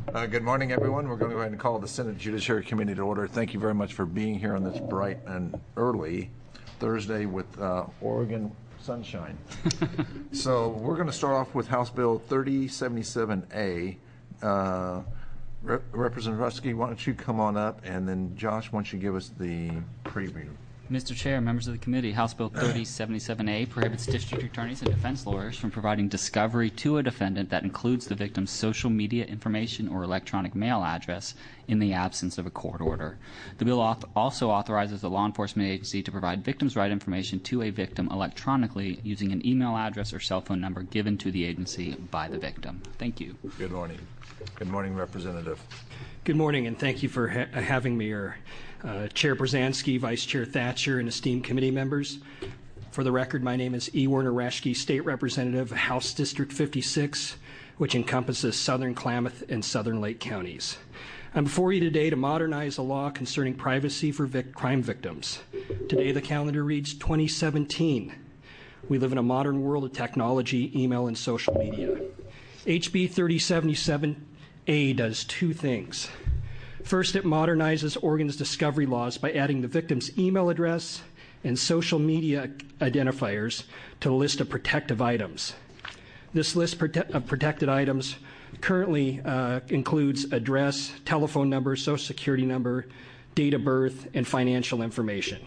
Good morning, everyone. We're going to go ahead and call the Senate Judiciary Committee to order. Thank you very much for being here on this bright and early Thursday with Oregon sunshine. So we're going to start off with House Bill 3077A. Representative Rusky, why don't you come on up, and then Josh, why don't you give us the preview? Mr. Chair, members of the committee, House Bill 3077A prohibits district attorneys and defense lawyers from providing discovery to a defendant that includes the victim's social media information or electronic mail address in the absence of a court order. The bill also authorizes the law enforcement agency to provide victim's right information to a victim electronically using an email address or cell phone number given to the agency by the victim. Thank you. Good morning. Good morning, Representative. Good morning, and thank you for having me here. Chair Brzezinski, Vice Chair Thatcher, and esteemed committee members. For the record, my name is E. Werner Reschke, State Representative, House District 56, which encompasses southern Klamath and southern Lake counties. I'm before you today to modernize a law concerning privacy for crime victims. Today, the calendar reads 2017. We live in a modern world of technology, email, and social media. HB 3077A does two things. First, it modernizes Oregon's discovery laws by adding the victim's email address and social media identifiers to the list of protective items. This list of protected items currently includes address, telephone number, social security number, date of birth, and financial information.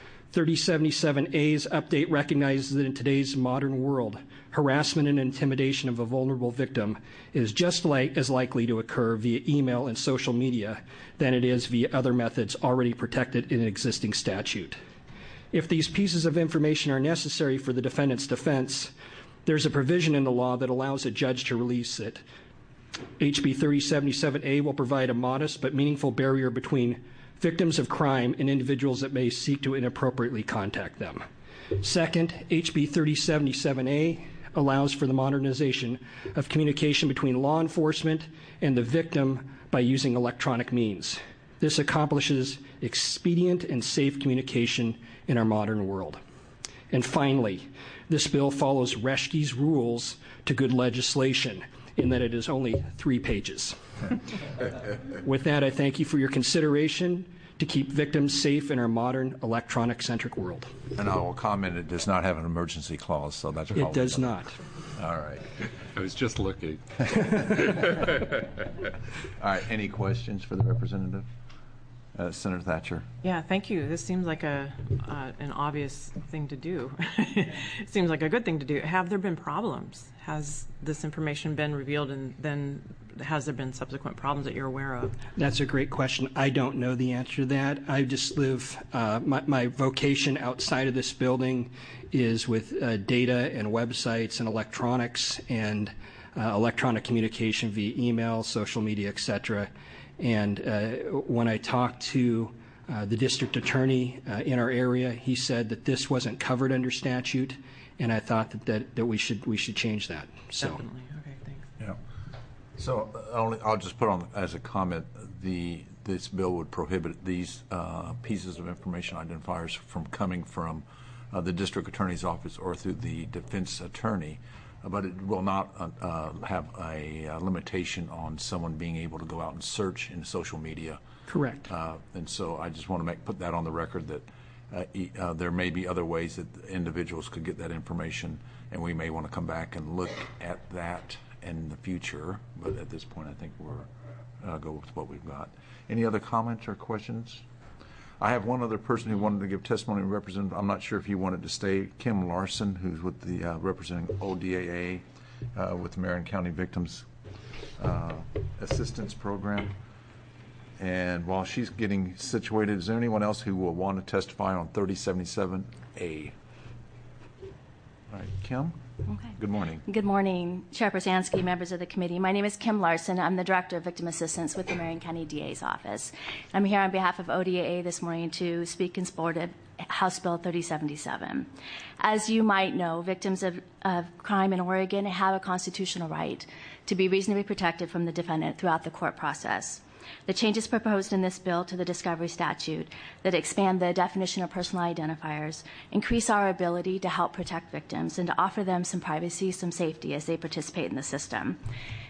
3077A's update recognizes that in today's modern world, harassment and intimidation of a vulnerable victim is just as likely to occur via email and social media than it is via other methods already protected in an existing statute. If these pieces of information are necessary for the defendant's defense, there's a provision in the law that allows a judge to release it. HB 3077A will provide a modest but meaningful barrier between victims of crime and individuals that may seek to inappropriately contact them. Second, HB 3077A allows for the modernization of communication between law enforcement and the victim by using electronic means. This accomplishes expedient and safe communication in our modern world. And finally, this bill follows Reschke's rules to good legislation in that it is only 3 pages. With that, I thank you for your consideration to keep victims safe in our modern electronic-centric world. And I will comment, it does not have an emergency clause, so that's probably... It does not. All right. I was just looking. All right, any questions for the representative? Senator Thatcher. Yeah, thank you. This seems like an obvious thing to do. It seems like a good thing to do. Have there been problems? Has this information been revealed, and then has there been subsequent problems that you're aware of? That's a great question. I don't know the answer to that. I just live, my vocation outside of this building is with data and websites and electronics and electronic communication via email, social media, etc. And when I talked to the district attorney in our area, he said that this wasn't covered under statute, and I thought that we should change that. So. Definitely. Okay, thanks. Yeah. So I'll just put on as a comment, this bill would prohibit these pieces of information identifiers from coming from the district attorney's office or through the defense attorney. But it will not have a limitation on someone being able to go out and search in social media. Correct. And so I just want to put that on the record that there may be other ways that individuals could get that information, and we may want to come back and look at that in the future. But at this point, I think we're go with what we've got. Any other comments or questions? I have one other person who wanted to give testimony and represent. I'm not sure if he wanted to stay. Kim Larson, who's with the representing ODAA with the Marion County Victims Assistance Program. And while she's getting situated, is there anyone else who will want to testify on 3077A? All right, Kim? Okay. Good morning. Good morning, Chair Brzezinski, members of the committee. My name is Kim Larson. I'm the Director of Victim Assistance with the Marion County DA's office. I'm here on behalf of ODAA this morning to speak in support of House Bill 3077. As you might know, victims of crime in Oregon have a constitutional right to be reasonably protected from the defendant throughout the court process. The changes proposed in this bill to the discovery statute that expand the definition of personal identifiers increase our ability to help protect victims and to offer them some privacy, some safety as they participate in the system.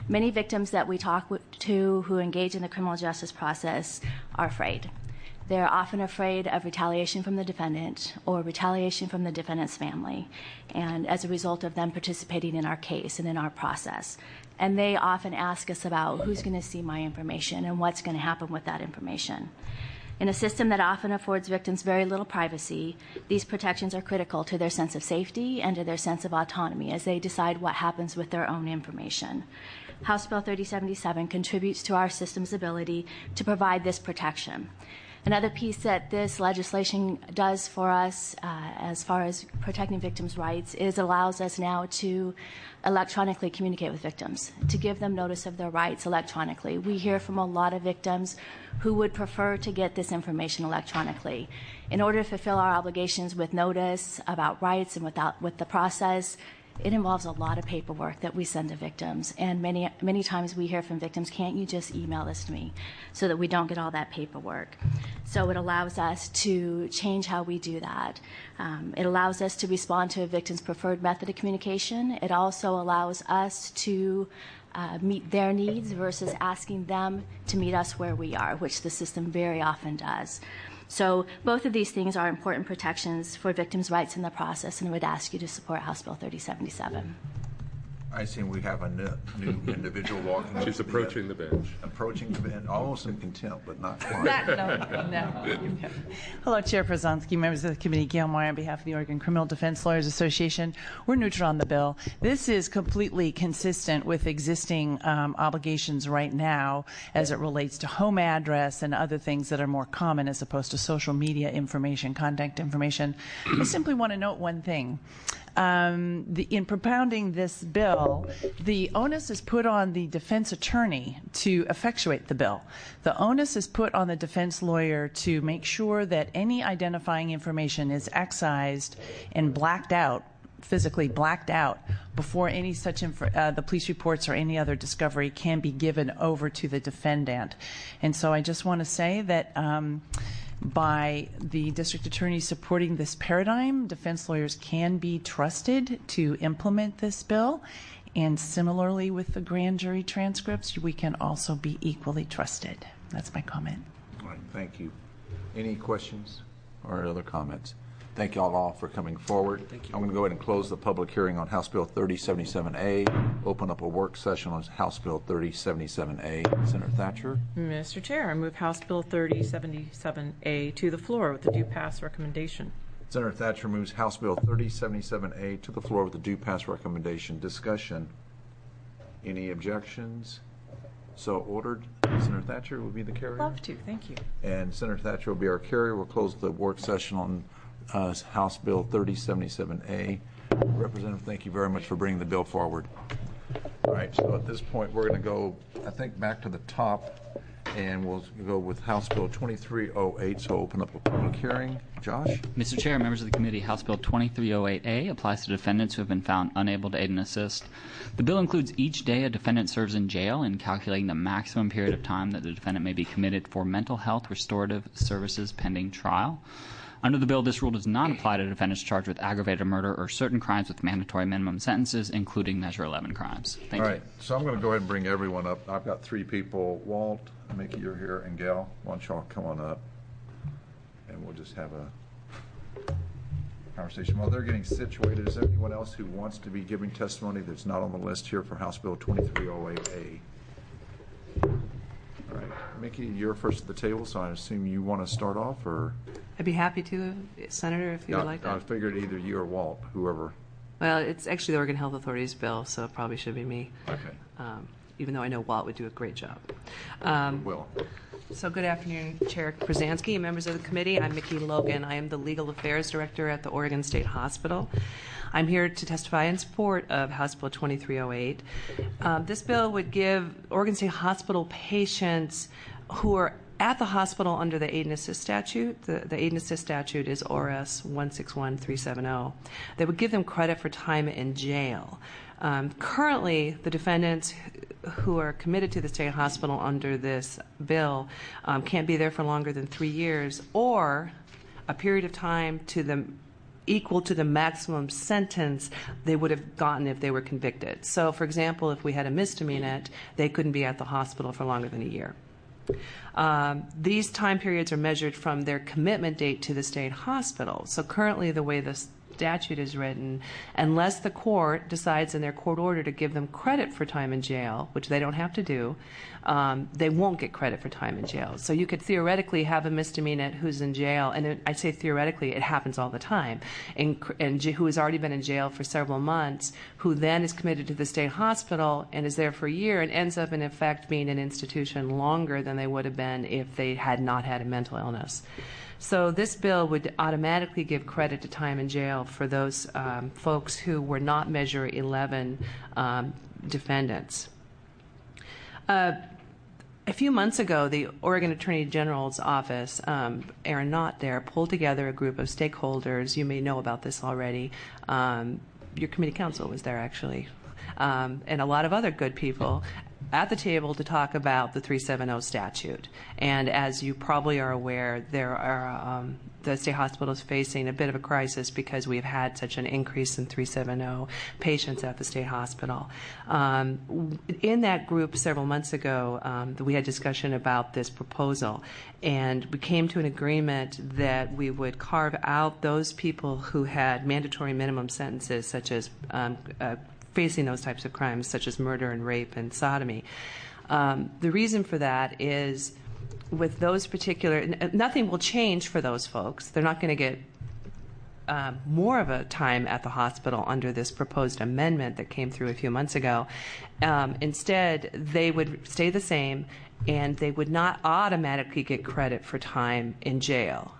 Many victims that we talk to who engage in the criminal justice process are afraid. They're often afraid of retaliation from the defendant or retaliation from the defendant's family, and as a result of them participating in our case and in our process. And they often ask us about who's going to see my information and what's going to happen with that information. In a system that often affords victims very little privacy, these protections are critical to their sense of safety and to their sense of autonomy as they decide what happens with their own information. House Bill 3077 contributes to our system's ability to provide this protection. Another piece that this legislation does for us as far as protecting victims' rights is allows us now to electronically communicate with victims, to give them notice of their rights electronically. We hear from a lot of victims who would prefer to get this information electronically. In order to fulfill our obligations with notice about rights and with the process, it involves a lot of paperwork that we send to victims, and many times we hear from victims, can't you just email this to me, so that we don't get all that paperwork. So it allows us to change how we do that. It allows us to respond to a victim's preferred method of communication. It also allows us to meet their needs versus asking them to meet us where we are, which the system very often does. So both of these things are important protections for victims' rights in the process, and I would ask you to support House Bill 3077. I see we have a new individual walking. She's approaching the bench. Approaching the bench, almost in contempt, but not quite. No. Hello, Chair Przanski, members of the committee. Gail Moyer on behalf of the Oregon Criminal Defense Lawyers Association. We're neutral on the bill. This is completely consistent with existing obligations right now as it relates to home address and other things that are more common as opposed to social media information, contact information. I simply want to note one thing. In propounding this bill, the onus is put on the defense attorney to effectuate the bill. The onus is put on the defense lawyer to make sure that any identifying information is excised and blacked out, physically blacked out, before any such the police reports or any other discovery can be given over to the defendant. And so I just want to say that by the district attorney supporting this paradigm, defense lawyers can be trusted to implement this bill. And similarly with the grand jury transcripts, we can also be equally trusted. That's my comment. All right, thank you. Any questions or other comments? Thank you all for coming forward. Thank you. I'm going to go ahead and close the public hearing on House Bill 3077A, open up a work session on House Bill 3077A. Senator Thatcher. Mr. Chair, I move House Bill 3077A to the floor with the due pass recommendation. Senator Thatcher moves House Bill 3077A to the floor with the due pass recommendation. Discussion. Any objections? So ordered. Senator Thatcher will be the carrier. Love to. Thank you. And Senator Thatcher will be our carrier. We'll close the work session on House Bill 3077A. Representative, thank you very much for bringing the bill forward. All right, so at this point, we're going to go, I think, back to the top, and we'll go with House Bill 2308. So open up a public hearing. Josh? Mr. Chair, members of the committee, House Bill 2308A applies to defendants who have been found unable to aid and assist. The bill includes each day a defendant serves in jail in calculating the maximum period of time that the defendant may be committed for mental health restorative services pending trial. Under the bill, this rule does not apply to defendants charged with aggravated murder or certain crimes with mandatory minimum sentences, including Measure 11 crimes. Thank you. All right, so I'm going to go ahead and bring everyone up. I've got three people. Walt, Mickey, you're here, and Gail. Why don't y'all come on up, and we'll just have a conversation. While they're getting situated, is there anyone else who wants to be giving testimony that's not on the list here for House Bill 2308A? All right, Mickey, you're first at the table, so I assume you want to start off, or? I'd be happy to, Senator, if you would like that. I figured either you or Walt, whoever. Well, it's actually the Oregon Health Authority's bill, so it probably should be me. Okay. Even though I know Walt would do a great job. Will. So good afternoon, Chair Przanski and members of the committee. I'm Mickey Logan. I am the Legal Affairs Director at the Oregon State Hospital. I'm here to testify in support of House Bill 2308. This bill would give Oregon State Hospital patients who are at the hospital under the Aid and Assist statute. The Aid and Assist statute is ORS 161370. They would give them credit for time in jail. Currently, the defendants who are committed to the state hospital under this bill can't be there for longer than 3 years, or a period of time to the equal to the maximum sentence they would have gotten if they were convicted. So, for example, if we had a misdemeanor, they couldn't be at the hospital for longer than a year. These time periods are measured from their commitment date to the state hospital. So currently the way the statute is written, unless the court decides in their court order to give them credit for time in jail, which they don't have to do, they won't get credit for time in jail. So you could theoretically have a misdemeanor who's in jail, and I say theoretically, it happens all the time, and who has already been in jail for several months, who then is committed to the state hospital and is there for a year and ends up in effect being in an institution longer than they would have been if they had not had a mental illness. So this bill would automatically give credit to time in jail for those folks who were not Measure 11 defendants. A few months ago, the Oregon Attorney General's office, Aaron Knott there, pulled together a group of stakeholders. You may know about this already. Your committee counsel was there, actually, and a lot of other good people at the table to talk about the 370 statute. And as you probably are aware, there are the state hospitals facing a bit of a crisis because we've had such an increase in 370 patients at the state hospital. In that group several months ago, we had discussion about this proposal, and we came to an agreement that we would carve out those people who had mandatory minimum sentences, such as facing those types of crimes, such as murder and rape and sodomy. The reason for that is with those particular, nothing will change for those folks. They're not going to get more of a time at the hospital under this proposed amendment that came through a few months ago. Instead, they would stay the same, and they would not automatically get credit for time in jail.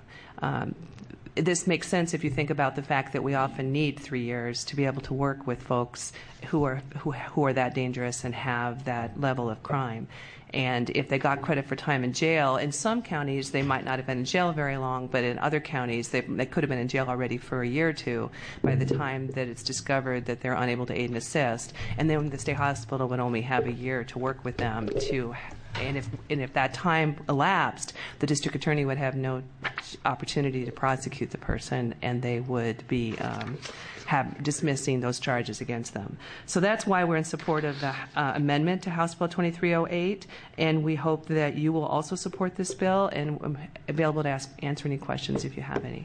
This makes sense if you think about the fact that we often need 3 years to be able to work with folks who are that dangerous and have that level of crime. And if they got credit for time in jail, in some counties they might not have been in jail very long, but in other counties they could have been in jail already for a year or two by the time that it's discovered that they're unable to aid and assist. And then the state hospital would only have a year to work with them to. And if that time elapsed, the district attorney would have no opportunity to prosecute the person, and they would be dismissing those charges against them. So that's why we're in support of the amendment to House Bill 2308, and we hope that you will also support this bill, and I'm available to answer any questions if you have any.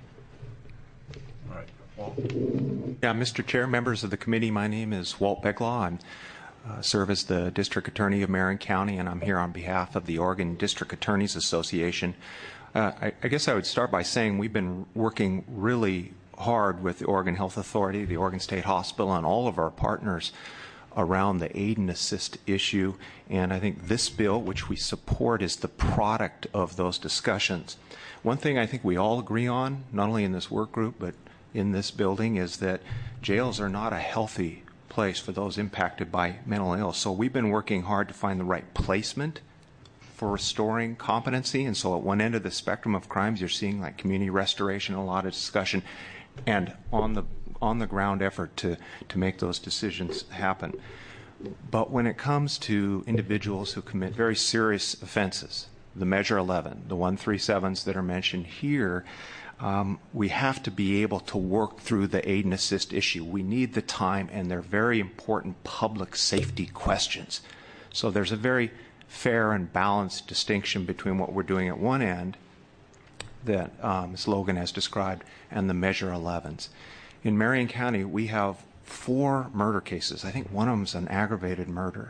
All right. Walt. Yeah, Mr. Chair, members of the committee, my name is Walt Beglaw. I serve as the District Attorney of Marin County, and I'm here on behalf of the Oregon District Attorneys Association. I guess I would start by saying we've been working really hard with the Oregon Health Authority, the Oregon State Hospital, and all of our partners around the aid and assist issue. And I think this bill, which we support, is the product of those discussions. One thing I think we all agree on, not only in this work group, but in this building, is that jails are not a healthy place for those impacted by mental illness. So we've been working hard to find the right placement for restoring competency. And so at one end of the spectrum of crimes, you're seeing like community restoration, a lot of discussion, and on the ground effort to make those decisions happen. But when it comes to individuals who commit very serious offenses, the Measure 11, the 137s that are mentioned here, we have to be able to work through the aid and assist issue. We need the time, and they're very important public safety questions. So there's a very fair and balanced distinction between what we're doing at one end that Ms. Logan has described and the Measure 11s. In Marion County, we have 4 murder cases. I think one of them is an aggravated murder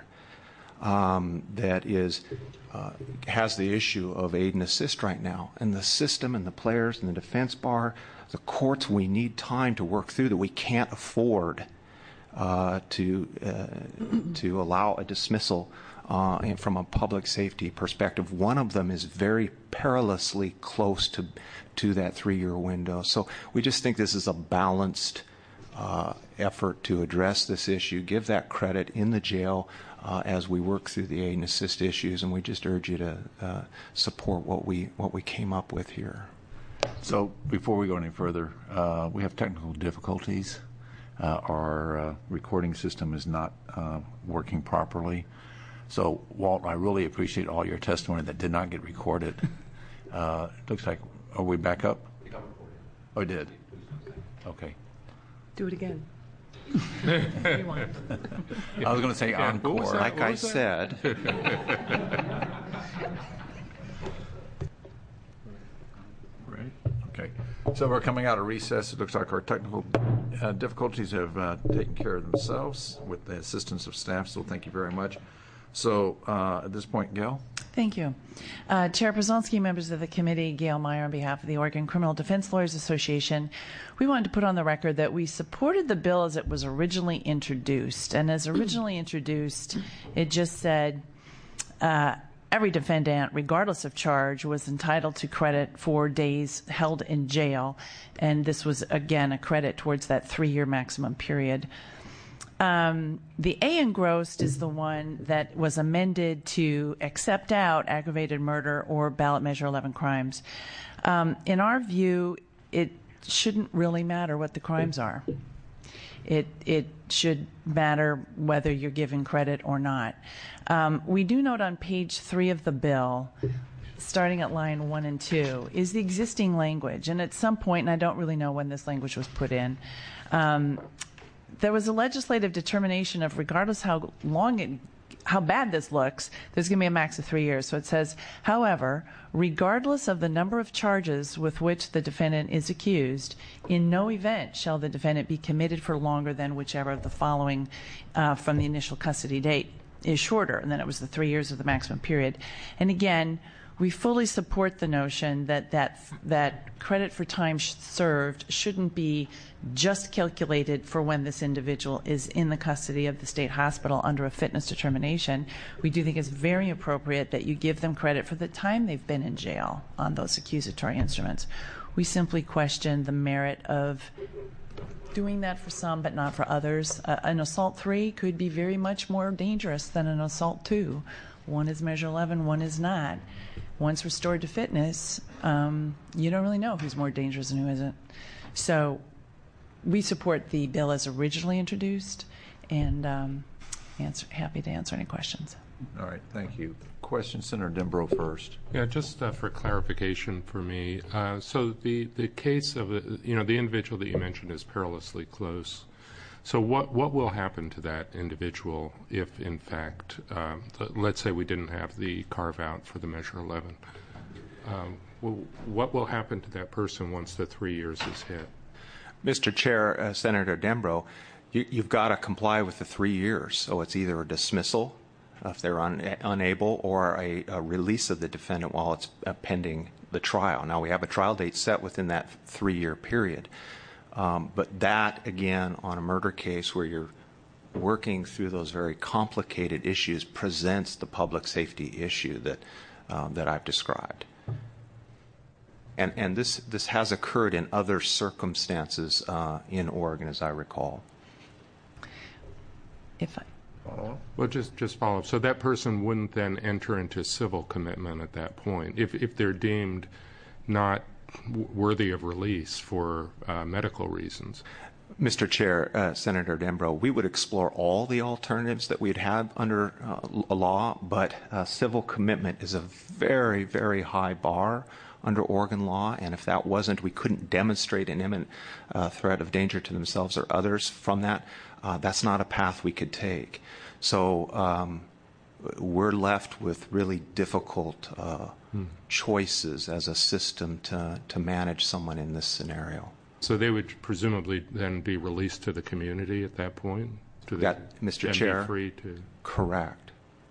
that has the issue of aid and assist right now. And the system and the players and the defense bar, the courts, we need time to work through that. We can't afford to allow a dismissal from a public safety perspective. One of them is very perilously close to that 3-year window. So we just think this is a balanced effort to address this issue, give that credit in the jail as we work through the aid and assist issues, and we just urge you to support what we came up with here. So before we go any further, we have technical difficulties. Our recording system is not working properly. So, Walt, I really appreciate all your testimony that did not get recorded. Looks like, are we back up? Oh, it did. Okay. Do it again. Rewind. I was going to say encore. Like I said, Right. Okay. So we're coming out of recess. It looks like our technical difficulties have taken care of themselves with the assistance of staff, so thank you very much. So at this point, Gail? Thank you. Chair Przonski, members of the committee, Gail Meyer on behalf of the Oregon Criminal Defense Lawyers Association, we wanted to put on the record that we supported the bill as it was originally introduced. And as originally introduced, it just said every defendant, regardless of charge, was entitled to credit for days held in jail. And this was, again, a credit towards that 3-year maximum period. The A engrossed is the one that was amended to accept out aggravated murder or ballot measure 11 crimes. In our view, it shouldn't really matter what the crimes are. It should matter whether you're given credit or not. We do note on page 3 of the bill, starting at line 1 and 2, is the existing language. And at some point, and I don't really know when this language was put in, there was a legislative determination of regardless how bad this looks, there's going to be a max of 3 years. So it says, however, regardless of the number of charges with which the defendant is accused, in no event shall the defendant be committed for longer than whichever of the following from the initial custody date is shorter. And then it was the 3 years of the maximum period. And again, we fully support the notion that credit for time served shouldn't be just calculated for when this individual is in the custody of the state hospital under a fitness determination. We do think it's very appropriate that you give them credit for the time they've been in jail on those accusatory instruments. We simply question the merit of doing that for some but not for others. An assault 3 could be very much more dangerous than an assault 2. One is measure 11, one is not. Once restored to fitness, you don't really know who's more dangerous and who isn't. So we support the bill as originally introduced, and happy to answer any questions. All right, thank you. Question, Senator Dembrow first. Yeah, just for clarification for me. So the case of the individual that you mentioned is perilously close. So what will happen to that individual if, in fact, let's say we didn't have the carve-out for the Measure 11? What will happen to that person once the 3 years is hit? Mr. Chair, Senator Dembrow, you've got to comply with the 3 years. So it's either a dismissal if they're unable or a release of the defendant while it's pending the trial. Now, we have a trial date set within that 3-year period. But that, again, on a murder case where you're working through those very complicated issues presents the public safety issue that I've described. And this has occurred in other circumstances in Oregon, as I recall. Well, just follow up. So that person wouldn't then enter into civil commitment at that point if they're deemed not worthy of release for medical reasons. Mr. Chair, Senator Dembrow, we would explore all the alternatives that we'd have under a law, but civil commitment is a very, very high bar under Oregon law, and if that wasn't, we couldn't demonstrate an imminent threat of danger to themselves or others from that. That's not a path we could take. So we're left with really difficult choices as a system to manage someone in this scenario. So they would presumably then be released to the community at that point? Mr. Chair, be free to... Correct.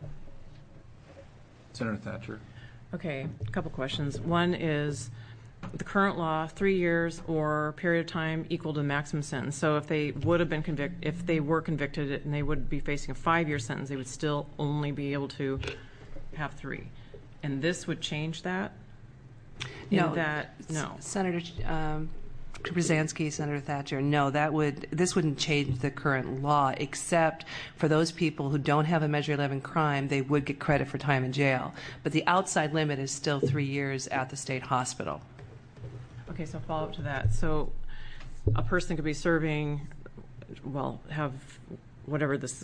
Senator Thatcher. Okay, a couple questions. One is the current law, 3 years or period of time equal to the maximum sentence. So if they would have been if they were convicted and they would be facing a 5-year sentence, they would still only be able to have 3. And this would change that? No. No. Senator Przonski, Senator Thatcher, no, this wouldn't change the current law, except for those people who don't have a Measure 11 crime, they would get credit for time in jail. But the outside limit is still 3 years at the state hospital. Okay, so follow up to that. So a person could be serving, have whatever this,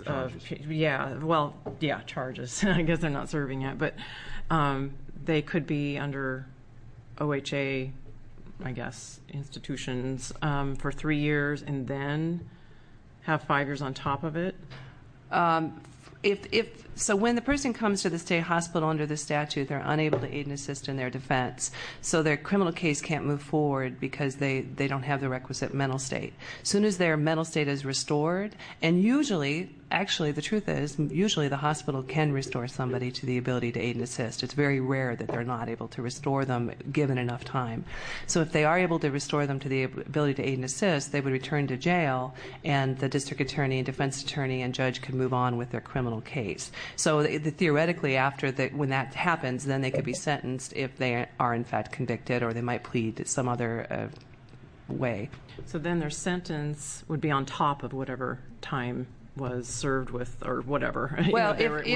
charges. I guess they're not serving yet, but they could be under OHA I guess, institutions for 3 years and then have 5 years on top of it? So when the person comes to the state hospital under the statute, they're unable to aid and assist in their defense. So their criminal case can't move forward because they don't have the requisite mental state. As soon as their mental state is restored, and usually, actually the truth is, usually the hospital can restore somebody to the ability to aid and assist. It's very rare that they're not able to restore them given enough time. So if they are able to restore them to the ability to aid and assist, they would return to jail, and the district attorney and defense attorney and judge could move on with their criminal case. So theoretically, when that happens, then they could be sentenced if they are in fact convicted, or they might plead some other way. So then their sentence would be on top of whatever time was served with, or whatever. Well,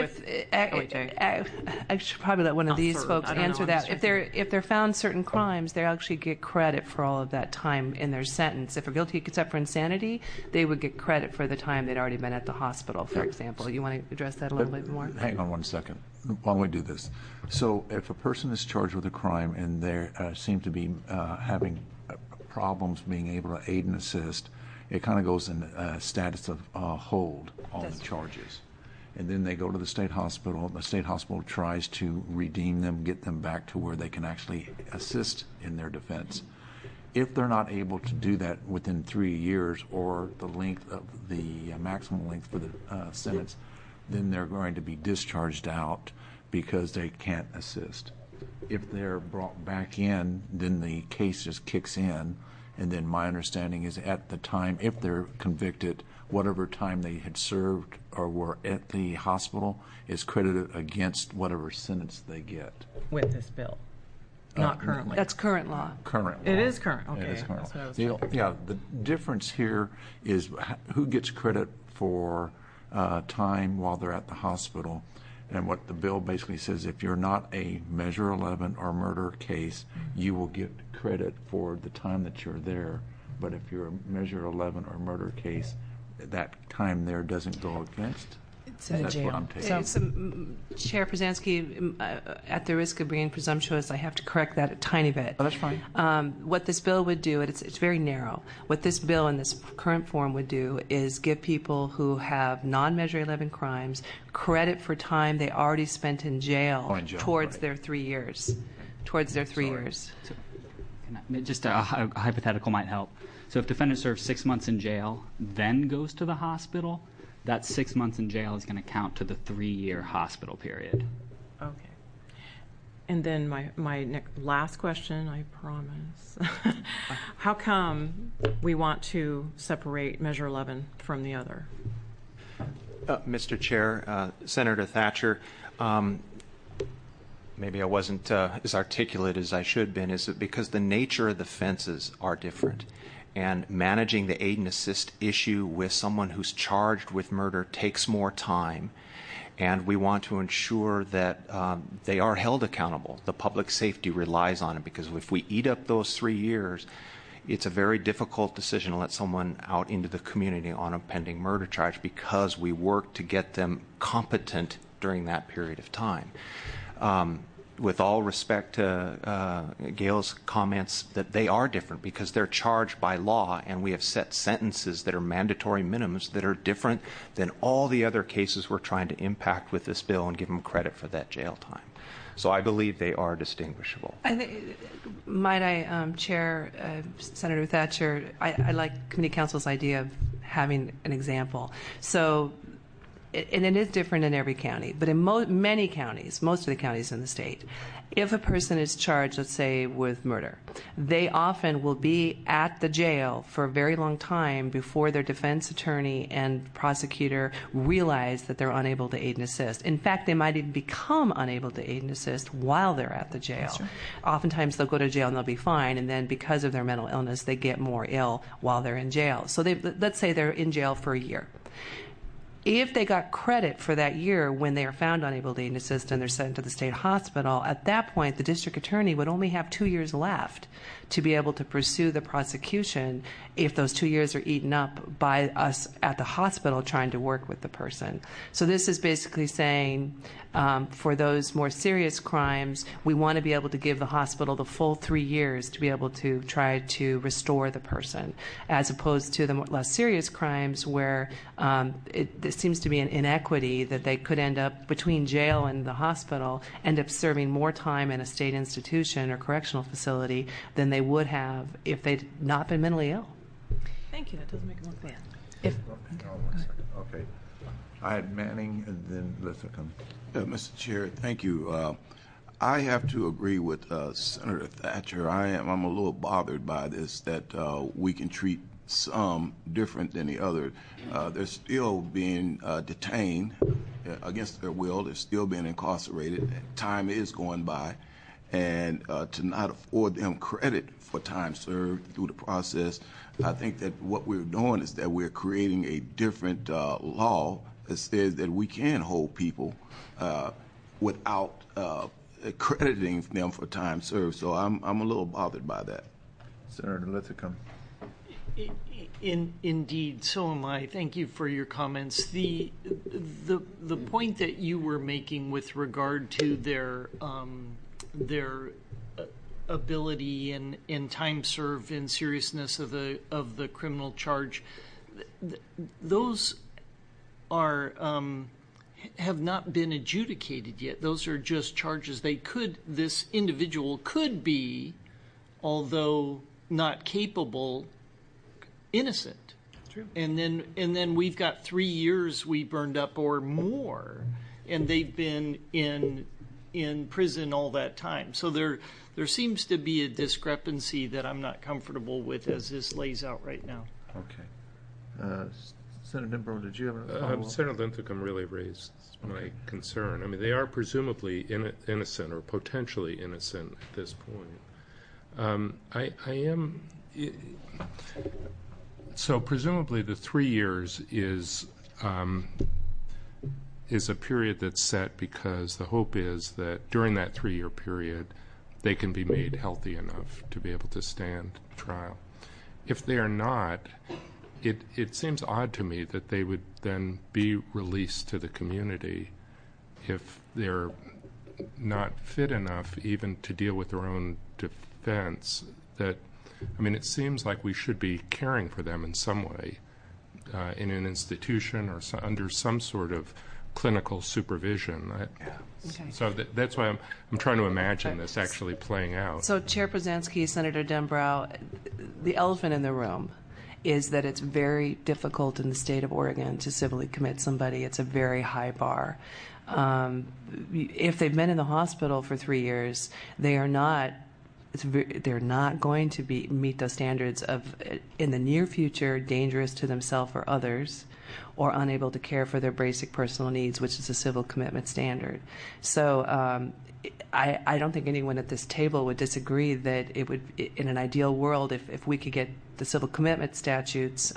I should probably let one of these folks answer that. If they're found certain crimes, they actually get credit for all of that time in their sentence. If they're guilty except for insanity, they would get credit for the time they'd already been at the hospital, for example. You want to address that a little bit more? Hang on 1 second. Why don't we do this? So if a person is charged with a crime and they seem to be having problems being able to aid and assist, it kind of goes in a status of hold on the charges. And then they go to the state hospital. The state hospital tries to redeem them, get them back to where they can actually assist in their defense. If they're not able to do that within 3 years, or the length of the maximum length for the sentence, then they're going to be discharged out because they can't assist. If they're brought back in, then the case just kicks in. And then my understanding is at the time, if they're convicted, whatever time they had served or were at the hospital is credited against whatever sentence they get. With this bill? Not currently? That's current law. Current law. It is current, okay. It is current. That's what I was thinking. Yeah, the difference here is who gets credit for time while they're at the hospital. And what the bill basically says, if you're not a Measure 11 or murder case, you will get credit for the time that you're there. But if you're a Measure 11 or murder case, that time there doesn't go against. That's what I'm taking. Chair Przanski, at the risk of being presumptuous, I have to correct that a tiny bit. Oh, that's fine. What this bill would do, it's very narrow. What this bill in this current form would do is give people who have non-Measure 11 crimes credit for time they already spent in jail, towards their 3 years. Towards their 3 years. Just a hypothetical might help. So if defendant serves 6 months in jail, then goes to the hospital, that 6 months in jail is going to count to the 3-year hospital period. Okay. And then my last question, I promise. How come we want to separate Measure 11 from the other? Mr. Chair, Senator Thatcher, maybe I wasn't as articulate as I should have been, is that because the nature of the offenses are different. And managing the aid and assist issue with someone who's charged with murder takes more time. And we want to ensure that they are held accountable. The public safety relies on it, because if we eat up those 3 years, it's a very difficult decision to let someone out into the community on a pending murder charge, because we work to get them competent during that period of time. With all respect to Gail's comments, that they are different because they're charged by law, and we have set sentences that are mandatory minimums that are different than all the other cases we're trying to impact with this bill and give them credit for that jail time. So I believe they are distinguishable. Might I, Chair, Senator Thatcher, I like Committee Counsel's idea of having an example. So, and it is different in every county, but in many counties, most of the counties in the state, if a person is charged, let's say, with murder, they often will be at the jail for a very long time before their defense attorney and prosecutor realize that they're unable to aid and assist. In fact, they might even become unable to aid and assist while they're at the jail. Right. Oftentimes they'll go to jail and they'll be fine, and then because of their mental illness, they get more ill while they're in jail. So let's say they're in jail for a year. If they got credit for that year when they are found unable to assist and they're sent to the state hospital, at that point the district attorney would only have 2 years left to be able to pursue the prosecution if those 2 years are eaten up by us at the hospital trying to work with the person. So this is basically saying for those more serious crimes, we want to be able to give the hospital the full 3 years to be able to try to restore the person, as opposed to the less serious crimes where there seems to be an inequity that they could end up between jail and the hospital, end up serving more time in a state institution or correctional facility than they would have if they'd not been mentally ill. Thank you. That does make it look bad. Okay. I had Manning and then Lithicum. Mr. Chair, thank you. I have to agree with Senator Thatcher. I'm a little bothered by this, that we can treat some different than the other. They're still being detained against their will. They're still being incarcerated. Time is going by. And to not afford them credit for time served through the process, I think that what we're doing is that we're creating a different law that says that we can hold people without crediting them for time served. So I'm a little bothered by that. Senator Lithicum. Indeed, so am I. Thank you for your comments. The point that you were making with regard to their ability and time served and seriousness of the criminal charge, those are have not been adjudicated yet. Those are just charges. This individual could be, although not capable, innocent. True. And then we've got 3 years we burned up or more, and they've been in prison all that time. So there seems to be a discrepancy that I'm not comfortable with as this lays out right now. Okay. Senator Denbrough, did you have a follow-up? Senator Linthicum really raised my concern. I mean, they are presumably innocent or potentially innocent at this point. So presumably the 3 years is a period that's set because the hope is that during that 3-year period they can be made healthy enough to be able to stand trial. If they are not, it seems odd to me that they would then be released to the community if they're not fit enough even to deal with their own defense. It seems like we should be caring for them in some way in an institution or under some sort of clinical supervision. So that's why I'm trying to imagine this actually playing out. So Chair Przanski, Senator Denbrough, the elephant in the room is that it's very difficult in the state of Oregon to civilly commit somebody. It's a very high bar. If they've been in the hospital for 3 years, they're not going to meet those standards of, in the near future, dangerous to themselves or others, or unable to care for their basic personal needs, which is a civil commitment standard. So I don't think anyone at this table would disagree that it would, in an ideal world, if we could get the civil commitment statutes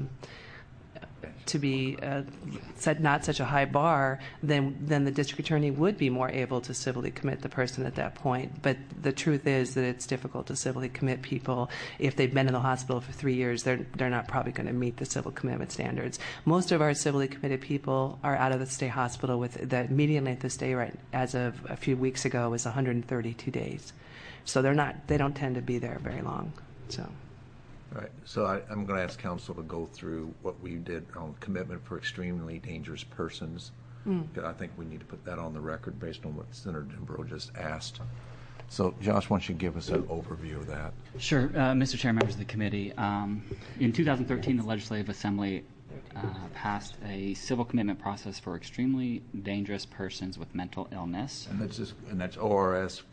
to be set not such a high bar, then the district attorney would be more able to civilly commit the person at that point. But the truth is that it's difficult to civilly commit people. If they've been in the hospital for 3 years, they're not probably going to meet the civil commitment standards. Most of our civilly committed people are out of the state hospital with the median length of stay right as of a few weeks ago was 132 days. So they don't tend to be there very long. So. Right. So I'm going to ask council to go through what we did on commitment for extremely dangerous persons. I think we need to put that on the record based on what Senator Denbrough just asked. So, Josh, why don't you give us an overview of that? Sure. Mr. Chair, members of the committee, in 2013, the Legislative Assembly passed a civil commitment process for extremely dangerous persons with mental illness. And that's ORS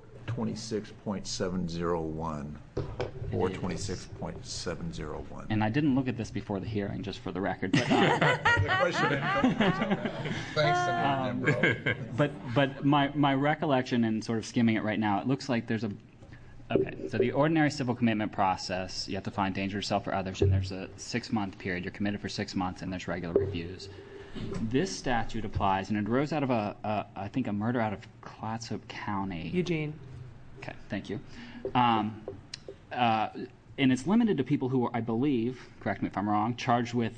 426.701. 426.701. And I didn't look at this before the hearing, just for the record. But, but my recollection and sort of skimming it right now, it looks like there's so the ordinary civil commitment process, you have to find danger to yourself or others, and there's a 6-month period. You're committed for 6 months, and there's regular reviews. This statute applies, and it arose out of I think a murder out of Clatsop County. Eugene. Okay, thank you. And it's limited to people who are, I believe, correct me if I'm wrong, charged with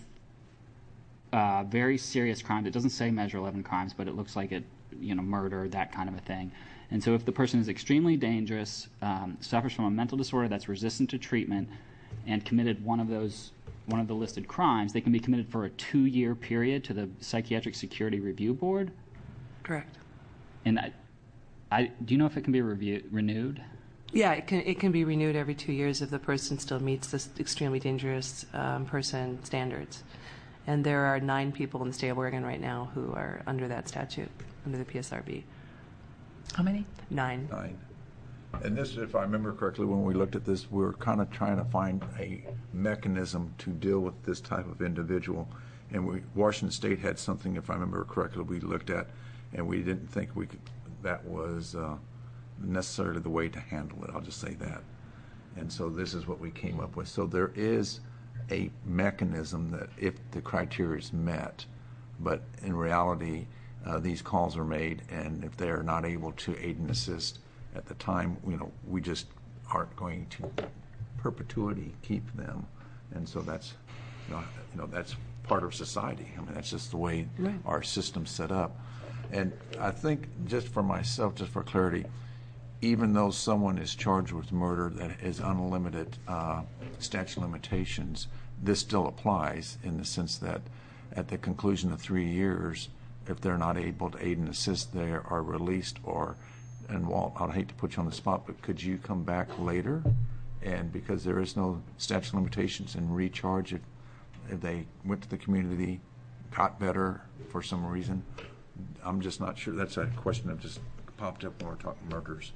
very serious crimes. It doesn't say Measure 11 crimes, but it looks like it, murder, that kind of a thing. And so if the person is extremely dangerous, suffers from a mental disorder that's resistant to treatment, and committed one of the listed crimes, they can be committed for a 2-year period to the Psychiatric Security Review Board. Correct. And do you know if it can be renewed? Yeah, it can be renewed every 2 years if the person still meets this extremely dangerous person standards. And there are 9 people in the state of Oregon right now who are under that statute, under the PSRB. How many? 9. 9. And this, if I remember correctly, when we looked at this, we were kind of trying to find a mechanism to deal with this type of individual. And Washington State had something, if I remember correctly, we looked at, and we didn't think that was necessarily the way to handle it. I'll just say that. And so this is what we came up with. So there is a mechanism that if the criteria is met, but in reality, these calls are made, and if they're not able to aid and assist at the time, we just aren't going to perpetuity keep them. And so that's, that's part of society. I mean, that's just the way our system's set up. And I think, just for myself, just for clarity, even though someone is charged with murder that is unlimited statute of limitations, this still applies in the sense that at the conclusion of 3 years, if they're not able to aid and assist, they are released. And Walt, I'd hate to put you on the spot, but could you come back later? And because there is no statute of limitations, and recharge if they went to the community, got better for some reason? I'm just not sure. That's a question that just popped up when we're talking murders.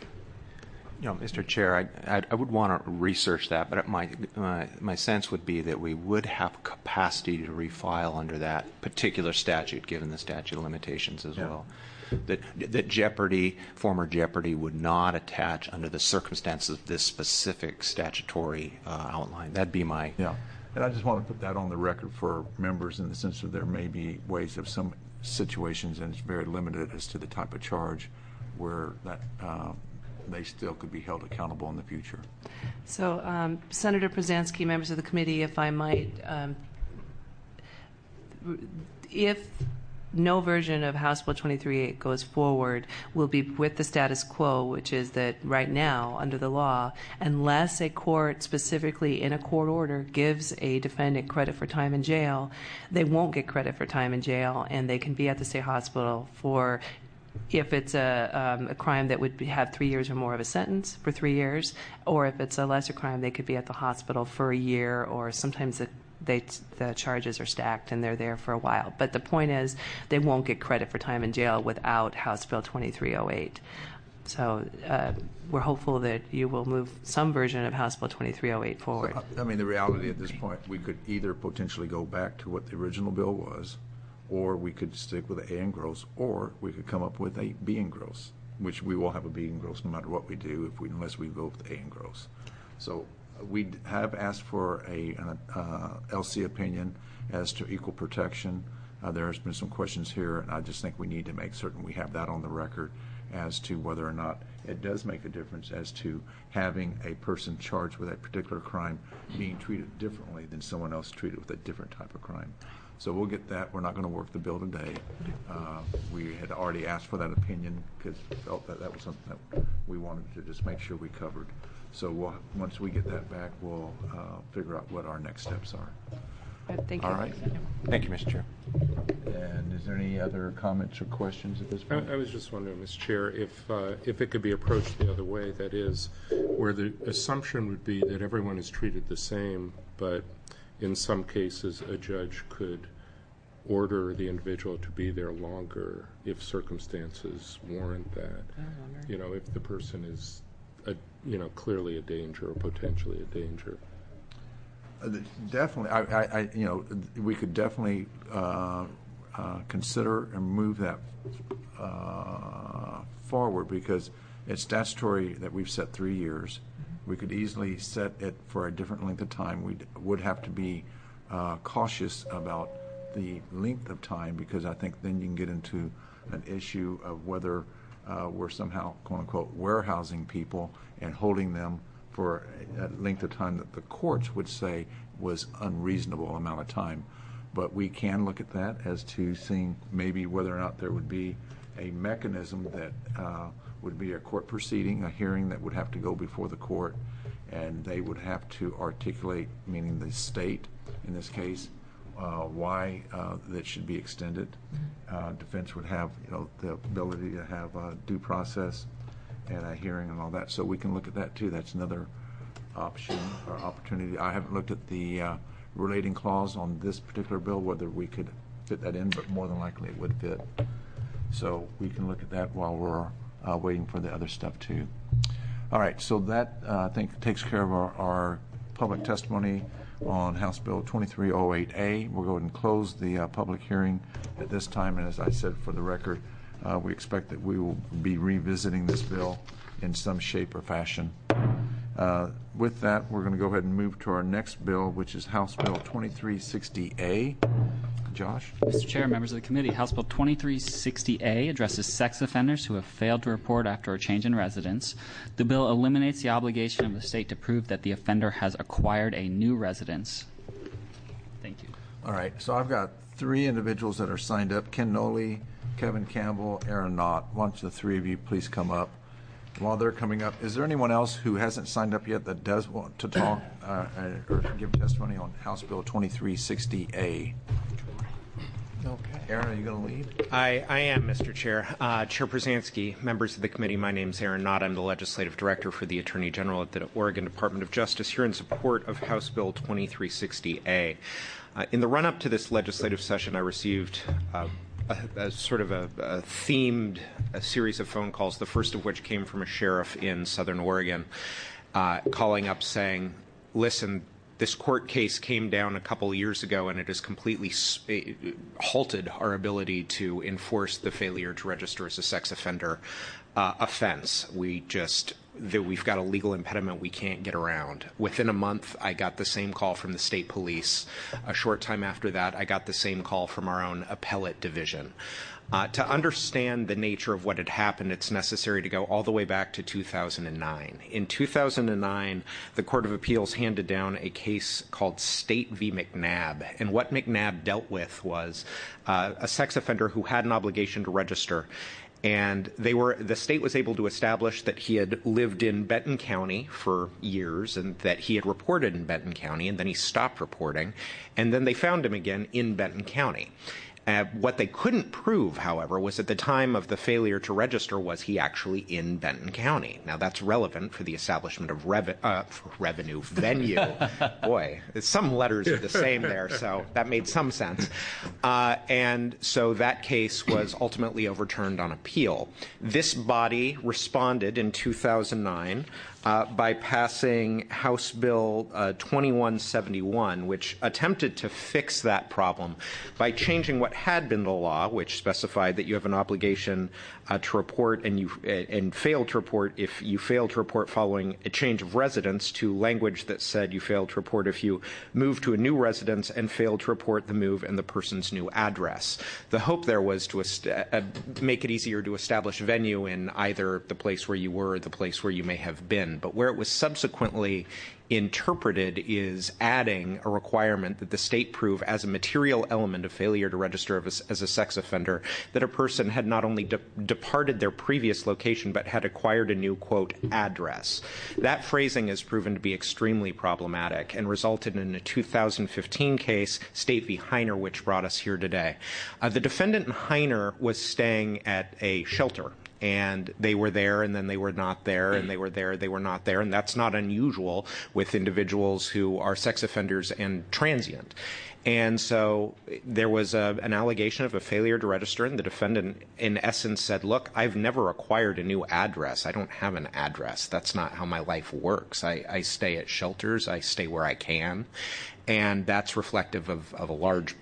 Mr. Chair, I would want to research that, but my sense would be that we would have capacity to refile under that particular statute, given the statute of limitations as well. That jeopardy, former jeopardy, would not attach under the circumstances of this specific statutory outline. That'd be my... Yeah, and I just want to put that on the record for members in the sense that there may be ways of some situations, and it's very limited as to the type of charge, where that they still could be held accountable in the future. So, Senator Przansky, members of the committee, if I might, if no version of House Bill 23-8 goes forward, we'll be with the status quo, which is that right now, under the law, unless a court specifically in a court order gives a defendant credit for time in jail, they won't get credit for time in jail, and they can be at the state hospital for, if it's a crime that would have 3 years or more of a sentence, for 3 years, or if it's a lesser crime, they could be at the hospital for a year, or sometimes the charges are stacked and they're there for a while. But the point is, they won't get credit for time in jail without House Bill 2308. So we're hopeful that you will move some version of House Bill 2308 forward. So, I mean, the reality at this point, we could either potentially go back to what the original bill was, or we could stick with A and gross, or we could come up with a B and gross, which we will have a B and gross no matter what we do, unless we go with A and gross. So we have asked for an LC opinion as to equal protection. There's been some questions here, and I just think we need to make certain we have that on the record as to whether or not it does make a difference as to having a person charged with a particular crime being treated differently than someone else treated with a different type of crime. So we'll get that. We're not going to work the bill today. We had already asked for that opinion because we felt that that was something that we wanted to just make sure we covered. So once we get that back, we'll figure out what our next steps are. Thank you. All right. Thank you, Mr. Chair. And is there any other comments or questions at this point? I was just wondering, Mr. Chair, if it could be approached the other way, that is, where the assumption would be that everyone is treated the same, but in some cases a judge could order the individual to be there longer if circumstances warrant that. If the person is clearly a danger or potentially a danger. Definitely, we could definitely consider and move that forward because it's statutory that we've set 3 years. We could easily set it for a different length of time. We would have to be cautious about the length of time, because I think then you can get into an issue of whether we're somehow, quote unquote, warehousing people and holding them for a length of time that the courts would say was unreasonable amount of time. But we can look at that as to seeing maybe whether or not there would be a mechanism that would be a court proceeding, a hearing that would have to go before the court, and they would have to articulate, meaning the state in this case, why that should be extended. Defense would have, the ability to have due process and a hearing and all that. So we can look at that too. That's another option or opportunity. I haven't looked at the relating clause on this particular bill, whether we could fit that in, but more than likely it would fit. So we can look at that while we're waiting for the other stuff too. All right, so that I think takes care of our public testimony on House Bill 2308A. We'll go ahead and close the public hearing at this time, and as I said for the record, we expect that we will be revisiting this bill in some shape or fashion. With that, we're going to go ahead and move to our next bill, which is House Bill 2360A. Josh? Mr. Chair, members of the committee, House Bill 2360A addresses sex offenders who have failed to report after a change in residence. The bill eliminates the obligation of the state to prove that the offender has acquired a new residence. Thank you. All right, so I've got three individuals that are signed up: Ken Noley, Kevin Campbell, Aaron Knott. Why don't the three of you please come up? While they're coming up, is there anyone else who hasn't signed up yet that does want to talk or give testimony on House Bill 2360A? Okay. Aaron, are you going to lead? I am, Mr. Chair. Chair Przansky, members of the committee, my name is Aaron Knott. I'm the Legislative Director for the Attorney General at the Oregon Department of Justice, here in support of House Bill 2360A. In the run-up to this legislative session, I received a sort of a themed series of phone calls, the first of which came from a sheriff in Southern Oregon, calling up saying, listen, this court case came down a couple of years ago, and it has completely halted our ability to enforce the failure to register as a sex offender offense. We've got a legal impediment we can't get around. Within a month, I got the same call from the state police. A short time after that, I got the same call from our own appellate division. To understand the nature of what had happened, it's necessary to go all the way back to 2009. In 2009, the Court of Appeals handed down a case called State v. McNabb, and what McNabb dealt with was a sex offender who had an obligation to register, and the state was able to establish that he had lived in Benton County for years and that he had reported in Benton County, and then he stopped reporting, and then they found him again in Benton County. What they couldn't prove, however, was at the time of the failure to register was he actually in Benton County. Now, that's relevant for the establishment of venue. Boy, some letters are the same there, so that made some sense. And so that case was ultimately overturned on appeal. This body responded in 2009 by passing House Bill 2171, which attempted to fix that problem by changing what had been the law, which specified that you have an obligation to report and fail to report if you fail to report following a change of residence, to language that said you fail to report if you move to a new residence and fail to report the move and the person's new address. The hope there was to make it easier to establish venue in either the place where you were or the place where you may have been. But where it was subsequently interpreted is adding a requirement that the state prove as a material element of failure to register as a sex offender that a person had not only departed their previous location but had acquired a new, quote, address. That phrasing has proven to be extremely problematic and resulted in a 2015 case, State v. Heiner, which brought us here today. The defendant in Heiner was staying at a shelter, and they were there and then they were not there, and they were there, they were not there, and that's not unusual with individuals who are sex offenders and transient. And so there was an allegation of a failure to register, and the defendant in essence said, look, I've never acquired a new address. I don't have an address. That's not how my life works. I stay at shelters. I stay where I can. And that's reflective of a large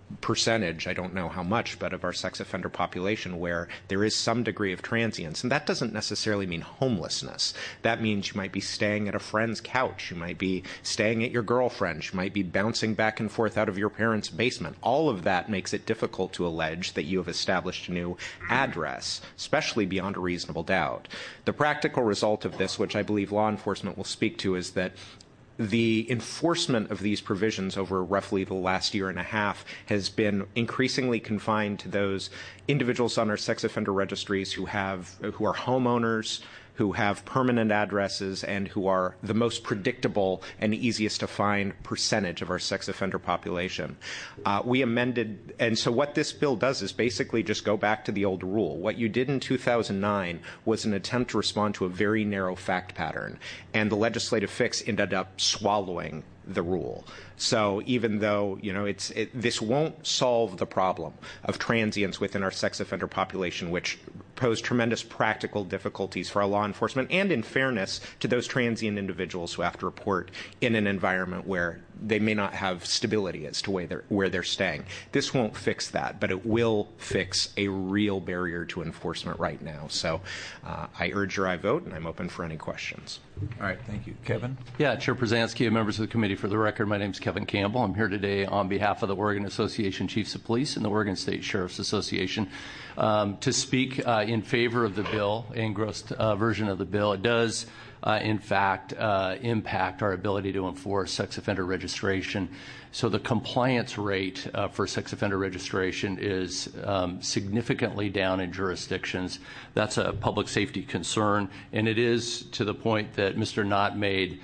percentage, I don't know how much, but of our sex offender population where there is some degree of transience. And that doesn't necessarily mean homelessness. That means you might be staying at a friend's couch. You might be staying at your girlfriend's. You might be bouncing back and forth out of your parents' basement. All of that makes it difficult to allege that you have established a new address, especially beyond a reasonable doubt. The practical result of this, which I believe law enforcement will speak to, is that the enforcement of these provisions over roughly the last year and a half has been increasingly confined to those individuals on our sex offender registries who are homeowners, who have permanent addresses, and who are the most predictable and easiest to find percentage of our sex offender population. We amended, and so what this bill does is basically just go back to the old rule. What you did in 2009 was an attempt to respond to a very narrow fact pattern, and the legislative fix ended up swallowing the rule. So even though, this won't solve the problem of transience within our sex offender population, which pose tremendous practical difficulties for our law enforcement, and in fairness to those transient individuals who have to report in an environment where they may not have stability as to where they're staying. This won't fix that, but it will fix a real barrier to enforcement right now. So I urge your aye vote, and I'm open for any questions. All right, thank you. Kevin? Yeah, Chair Przanski and members of the committee, for the record, my name is Kevin Campbell. I'm here today on behalf of the Oregon Association Chiefs of Police and the Oregon State Sheriff's Association to speak in favor of the bill, engrossed version of the bill. It does, in fact, impact our ability to enforce sex offender registration. So the compliance rate for sex offender registration is significantly down in jurisdictions. That's a public safety concern, and it is to the point that Mr. Knott made,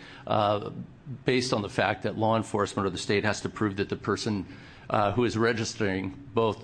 based on the fact that law enforcement or the state has to prove that the person who is registering both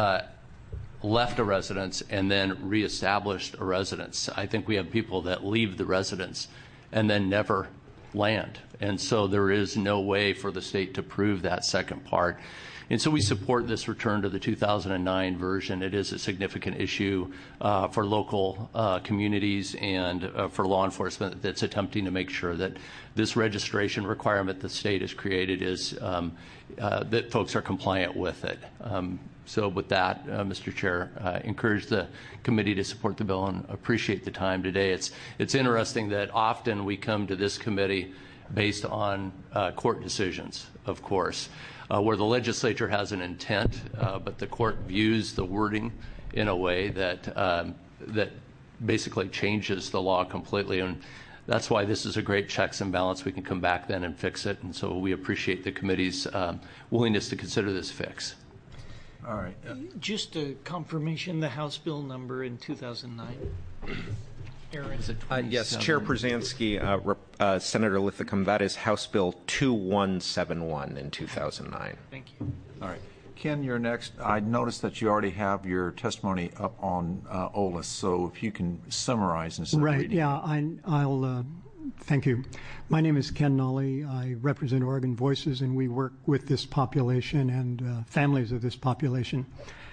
left a residence and then reestablished a residence. I think we have people that leave the residence and then never land. And so there is no way for the state to prove that second part. And so we support this return to the 2009 version. It is a significant issue for local communities and for law enforcement that's attempting to make sure that this registration requirement the state has created is that folks are compliant with it. So with that, Mr. Chair, encourage the committee to support the bill and appreciate the time today. It's interesting that often we come to this committee based on court decisions, of course, where the legislature has an intent, but the court views the wording in a way that basically changes the law completely. And that's why this is a great checks and balance. We can come back then and fix it. And so we appreciate the committee's willingness to consider this fix. All right. Just a confirmation, the House bill number in 2009. Aaron. Yes, Chair Przanski, Senator Lithicum, that is House Bill 2171 in 2009. Thank you. All right. Ken, you're next. I noticed that you already have your testimony up on OLAS, so if you can summarize instead of reading. Yeah, I'll thank you. My name is Ken Nolly. I represent Oregon Voices, and we work with this population and families of this population.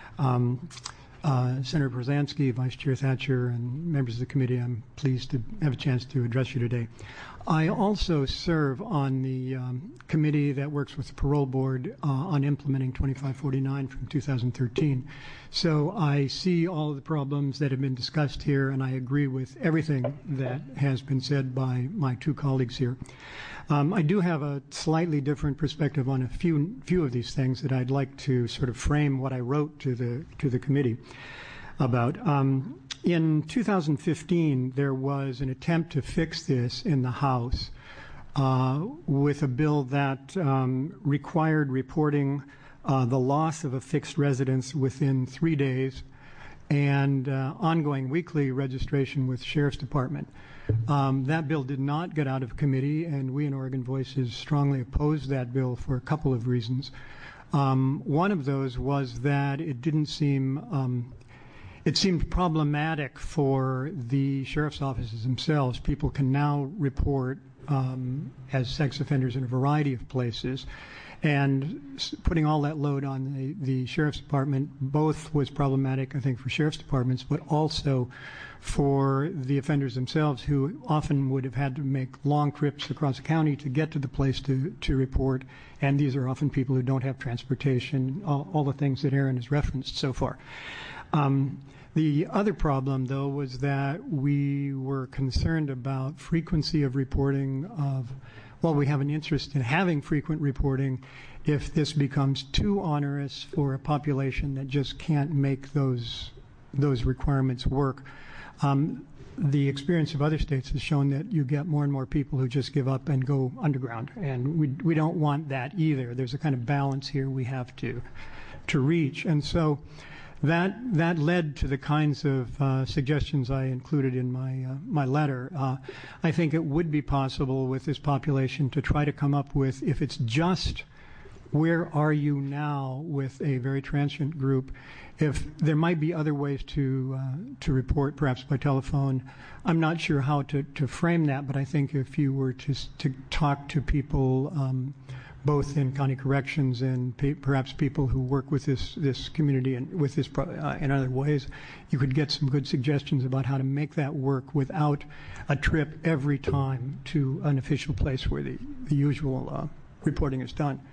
Senator Przanski, Vice Chair Thatcher, and members of the committee, I'm pleased to have a chance to address you today. I also serve on the committee that works with the Parole Board on implementing 2549 from 2013. So I see all of the problems that have been discussed here, and I agree with everything that has been said by my two colleagues here. I do have a slightly different perspective on a few of these things that I'd like to sort of frame what I wrote to the committee about. In 2015, there was an attempt to fix this in the House with a bill that required reporting the loss of a fixed residence within 3 days and ongoing weekly registration with Sheriff's Department. That bill did not get out of committee, and we in Oregon Voices strongly opposed that bill for a couple of reasons. One of those was that it didn't seem it seemed problematic for the sheriff's offices themselves. People can now report as sex offenders in a variety of places, And putting all that load on the sheriff's department both was problematic, I think, for sheriff's departments, but also for the offenders themselves, who often would have had to make long trips across the county to get to the place to report. And these are often people who don't have transportation, all the things that Aaron has referenced so far. The other problem, though, was that we were concerned about frequency of reporting of, well, we have an interest in having frequent reporting if this becomes too onerous for a population that just can't make those requirements work. The experience of other states has shown that you get more and more people who just give up and go underground, and we don't want that either. There's a kind of balance here we have to reach, and so that led to the kinds of suggestions I included in my letter. I think it would be possible with this population to try to come up with, if it's just where are you now with a very transient group, if there might be other ways to report, perhaps by telephone. I'm not sure how to frame that, but I think if you were to talk to people both in county corrections and perhaps people who work with this community and with this in other ways, you could get some good suggestions about how to make that work without a trip every time to an official place where the usual reporting is done.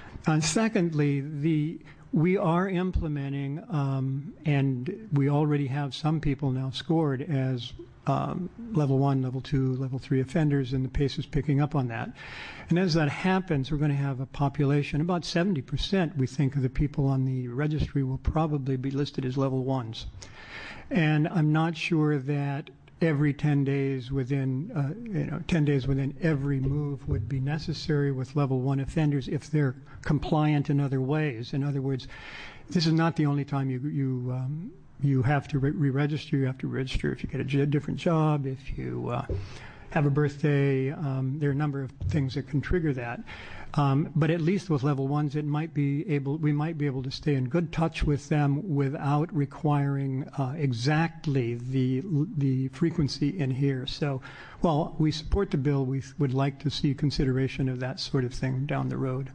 Secondly, we are implementing, and we already have some people now scored as level 1, level 2, level 3 offenders, and the pace is picking up on that. And as that happens, we're going to have a population, about 70%, we think, of the people on the registry will probably be listed as level 1s. And I'm not sure that every 10 days within 10 days within every move would be necessary with level 1 offenders if they're compliant in other ways. In other words, this is not the only time you have to re-register. You have to register if you get a different job, if you have a birthday. There are a number of things that can trigger that. But at least with level 1s, we might be able to stay in good touch with them without requiring exactly the frequency in here. So, while we support the bill, we would like to see consideration of that sort of thing down the road.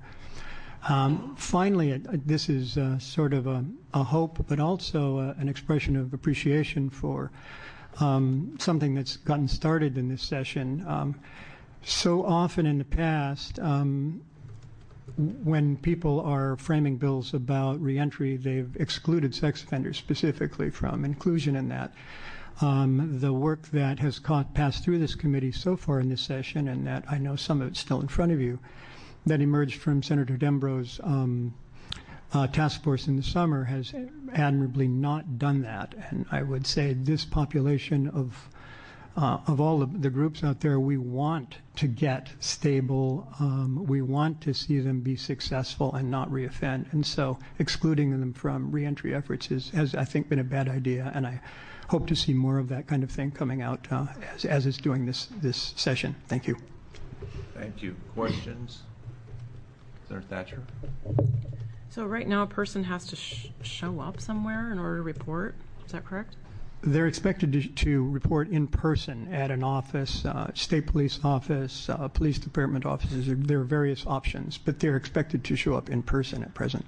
Finally, this is sort of a hope, but also an expression of appreciation for something that's gotten started in this session. So often in the past, when people are framing bills about reentry, they've excluded sex offenders specifically from inclusion in that. The work that has passed through this committee so far in this session, and that I know some of it's still in front of you, that emerged from Senator Dembro's task force in the summer has admirably not done that. And I would say this population of all the groups out there, we want to get stable. We want to see them be successful and not reoffend. And so excluding them from reentry efforts has, I think, been a bad idea. And I hope to see more of that kind of thing coming out as it's doing this session. Thank you. Thank you. Questions? Senator Thatcher? So right now, a person has to show up somewhere in order to report. Is that correct? They're expected to report in person at an office, state police office, police department offices. There are various options, but they're expected to show up in person at present.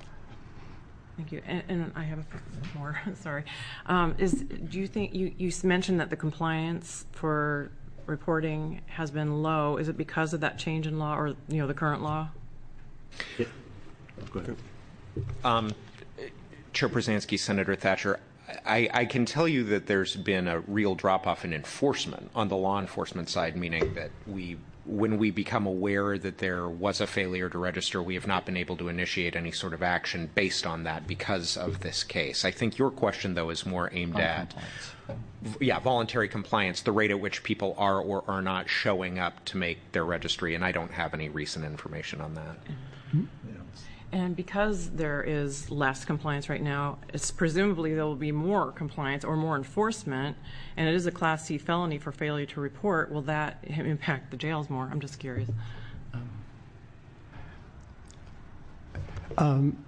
Thank you. And I have more. Sorry. Do you think you mentioned that the compliance for reporting has been low? Is it because of that change in law, or the current law? Yeah. Go ahead. Chair Przansky, Senator Thatcher, I can tell you that there's been a real drop-off in enforcement on the law enforcement side, meaning that when we become aware that there was a failure to register, we have not been able to initiate any sort of action based on that because of this case. I think your question, though, is more aimed at voluntary compliance, the rate at which people are or are not showing up to make their registry, and I don't have any recent information on that. Mm-hmm. And because there is less compliance right now, it's presumably there will be more compliance or more enforcement, and it is a Class C felony for failure to report. Will that impact the jails more? I'm just curious.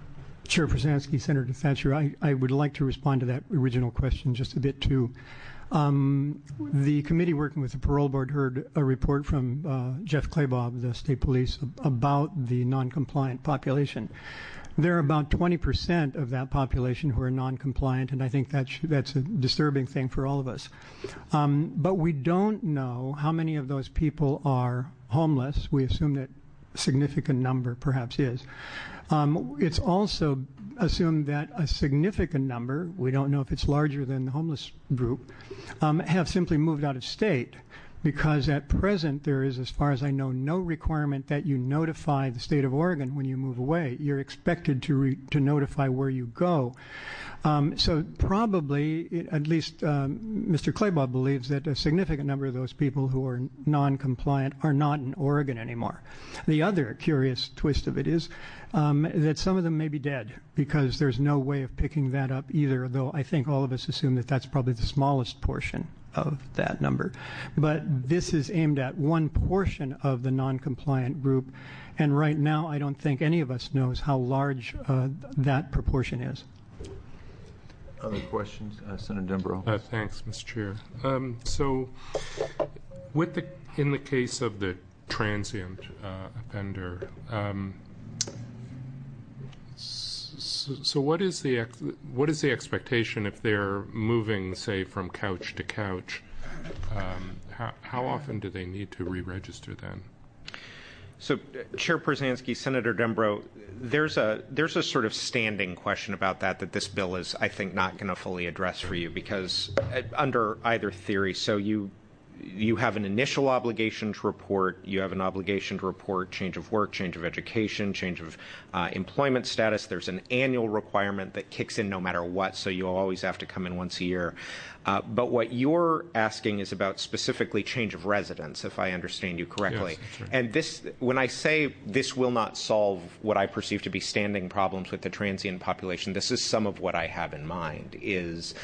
Chair Przansky, Senator Thatcher, I would like to respond to that original question just a bit too. The committee working with the parole board heard a report from Jeff Claybaugh of the state police about the non-compliant population. There are about 20% of that population who are non-compliant, and I think that's a disturbing thing for all of us. But we don't know how many of those people are homeless. We assume that a significant number perhaps is. It's also assumed that a significant number, we don't know if it's larger than the homeless group, have simply moved out of state, because at present there is, as far as I know, no requirement that you notify the state of Oregon when you move away. You're expected to notify where you go. So probably, at least Mr. Claybaugh believes that a significant number of those people who are non-compliant are not in Oregon anymore. The other curious twist of it is that some of them may be dead, because there's no way of picking that up either, though I think all of us assume that that's probably the smallest portion of that number. But this is aimed at one portion of the non-compliant group, and right now I don't think any of us knows how large that proportion is. Other questions? Senator Dembrow. Thanks, Mr. Chair. So in the case of the transient offender, so what is the expectation if they're moving, say, from couch to couch? How often do they need to re-register then? So, Chair Przansky, Senator Dembrow, there's a sort of standing question about that this bill is, I think, not going to fully address for you, because under either theory, so you have an initial obligation to report, you have an obligation to report change of work, change of education, change of employment status. There's an annual requirement that kicks in no matter what, so you always have to come in once a year. But what you're asking is about specifically change of residence, if I understand you correctly. Yes, that's right. And this, when I say this will not solve what I perceive to be standing problems with the transient population, this is some of what I have in mind, is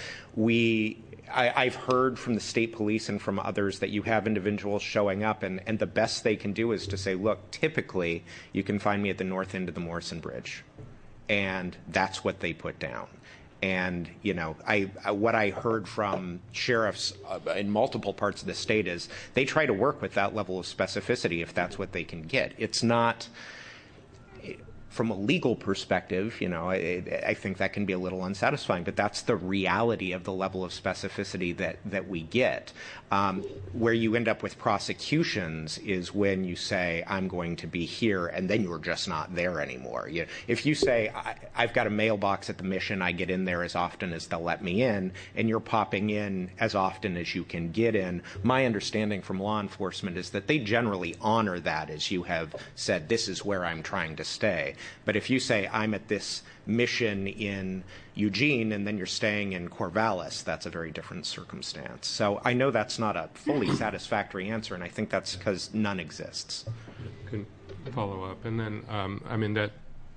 I've heard from the state police and from others that you have individuals showing up, and the best they can do is to say, look, typically you can find me at the north end of the Morrison Bridge. And that's what they put down. And, you know, what I heard from sheriffs in multiple parts of the state is they try to work with that level of specificity if that's what they can get. It's not... From a legal perspective, you know, I think that can be a little unsatisfying, but that's the reality of the level of specificity that we get. Where you end up with prosecutions is when you say, I'm going to be here, and then you're just not there anymore. If you say, I've got a mailbox at the Mission, I get in there as often as they'll let me in, and you're popping in as often as you can get in, my understanding from law enforcement is that they generally honor that, as you have said, this is where I'm trying to stay. But if you say, I'm at this mission in Eugene, and then you're staying in Corvallis, that's a very different circumstance. So I know that's not a fully satisfactory answer, and I think that's because none exists. Can follow up. And then, I mean, that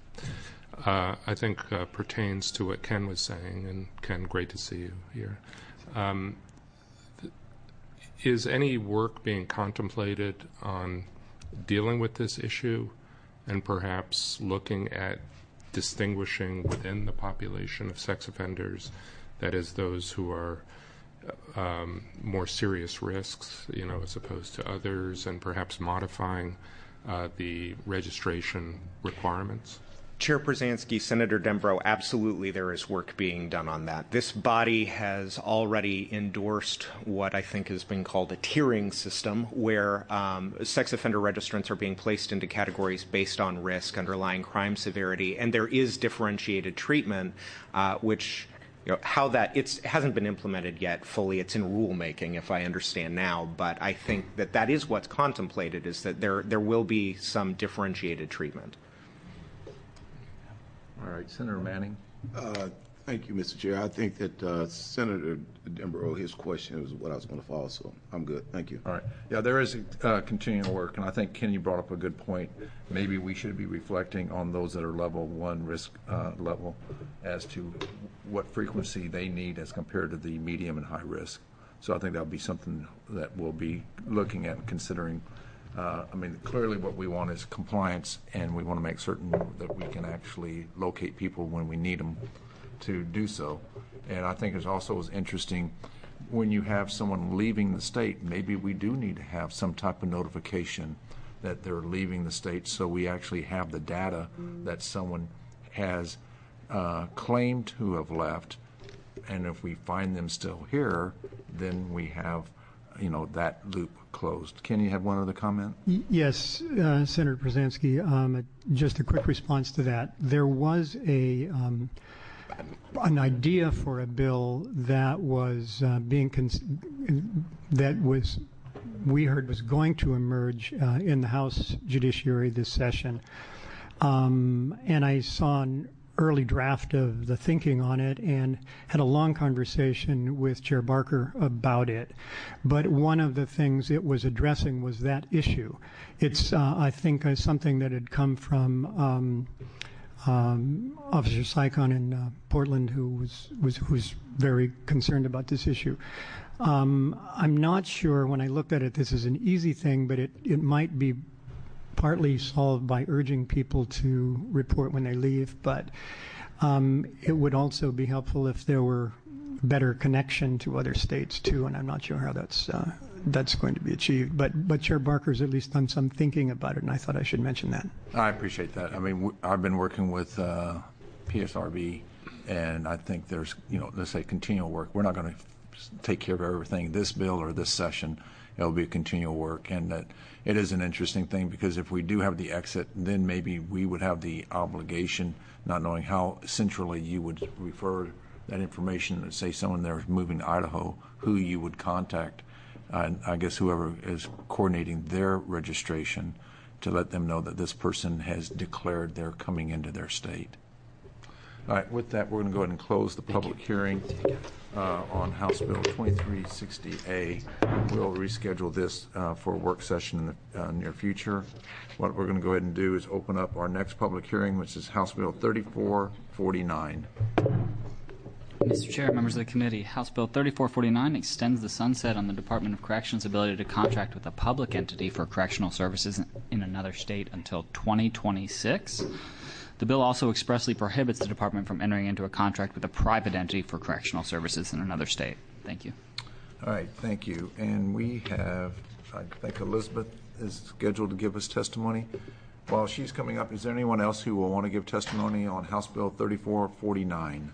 I think pertains to what Ken was saying, and Ken, great to see you here. Is any work being contemplated on dealing with this issue and perhaps looking at distinguishing within the population of sex offenders, that is, those who are more serious risks, you know, as opposed to others, and perhaps modifying the registration requirements? Chair Przansky, Senator Dembrow, absolutely there is work being done on that. This body has already endorsed what I think has been called a tiering system, where sex offender registrants are being placed into categories based on risk, underlying crime severity, and there is differentiated treatment, which, you know, how that it hasn't been implemented yet fully. It's in rulemaking, if I understand now, but I think that is what's contemplated, is that there will be some differentiated treatment. All right, Senator Manning. Thank you, Mr. Chair. I think that Senator Dembrow, his question is what I was going to follow, so I'm good. Thank you. All right. Yeah, there is continuing work, and I think Kenny brought up a good point. Maybe we should be reflecting on those that are level 1 risk level as to what frequency they need as compared to the medium and high risk. So I think that would be something that we'll be looking at and considering I mean, clearly what we want is compliance, and we want to make certain that we can actually locate people when we need them to do so. And I think it also is interesting when you have someone leaving the state, maybe we do need to have some type of notification that they're leaving the state, so we actually have the data that someone has claimed to have left, and if we find them still here, then we have, that loop closed. Ken, you have one other comment? Yes, Senator Przansky, just a quick response to that. There was an idea for a bill that was we heard was going to emerge in the House Judiciary this session. And I saw an early draft of the thinking on it and had a long conversation with Chair Barker about it. But one of the things it was addressing was that issue. It's, I think, something that had come from Officer Sycon in Portland, who's very concerned about this issue. I'm not sure, when I looked at it, this is an easy thing, but it might be partly solved by urging people to report when they leave, but it would also be helpful if there were better connection to other states too, and I'm not sure how that's going to be achieved. But Chair Barker's at least done some thinking about it, and I thought I should mention that. I appreciate that. I mean, I've been working with PSRB, and I think there's, let's say continual work. We're not going to take care of everything this bill or this session. It'll be a continual work, and that it is an interesting thing, because if we do have the exit, then maybe we would have the obligation, not knowing how centrally you would refer that information, say someone there is moving to Idaho, who you would contact, and I guess whoever is coordinating their registration, to let them know that this person has declared they're coming into their state. All right, with that, we're going to go ahead and close the public hearing on House Bill 2360A. We'll reschedule this for a work session in the near future. What we're going to go ahead and do is open up our next public hearing, which is House Bill 3449. Mr. Chair, members of the committee, House Bill 3449 extends the sunset on the Department of Corrections' ability to contract with a public entity for correctional services in another state until 2026. The bill also expressly prohibits the department from entering into a contract with a private entity for correctional services in another state. Thank you. All right, thank you. And we have, I think Elizabeth is scheduled to give us testimony. While she's coming up, is there anyone else who will want to give testimony on House Bill 3449?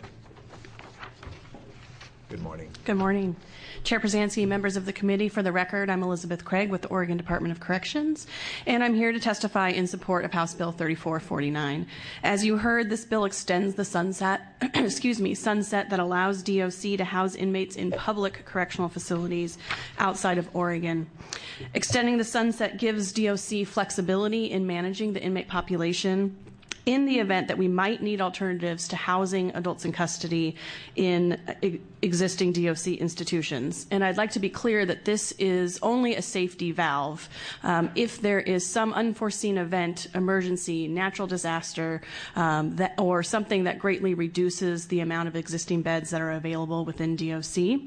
Good morning. Good morning. Chair Przansky, members of the committee, for the record, I'm Elizabeth Craig with the Oregon Department of Corrections, and I'm here to testify in support of House Bill 3449. As you heard, this bill extends the sunset that allows DOC to house inmates in public correctional facilities outside of Oregon. Extending the sunset gives DOC flexibility in managing the inmate population in the event that we might need alternatives to housing adults in custody in existing DOC institutions. And I'd like to be clear that this is only a safety valve. If there is some unforeseen event, emergency, natural disaster, or something that greatly reduces the amount of existing beds that are available within DOC,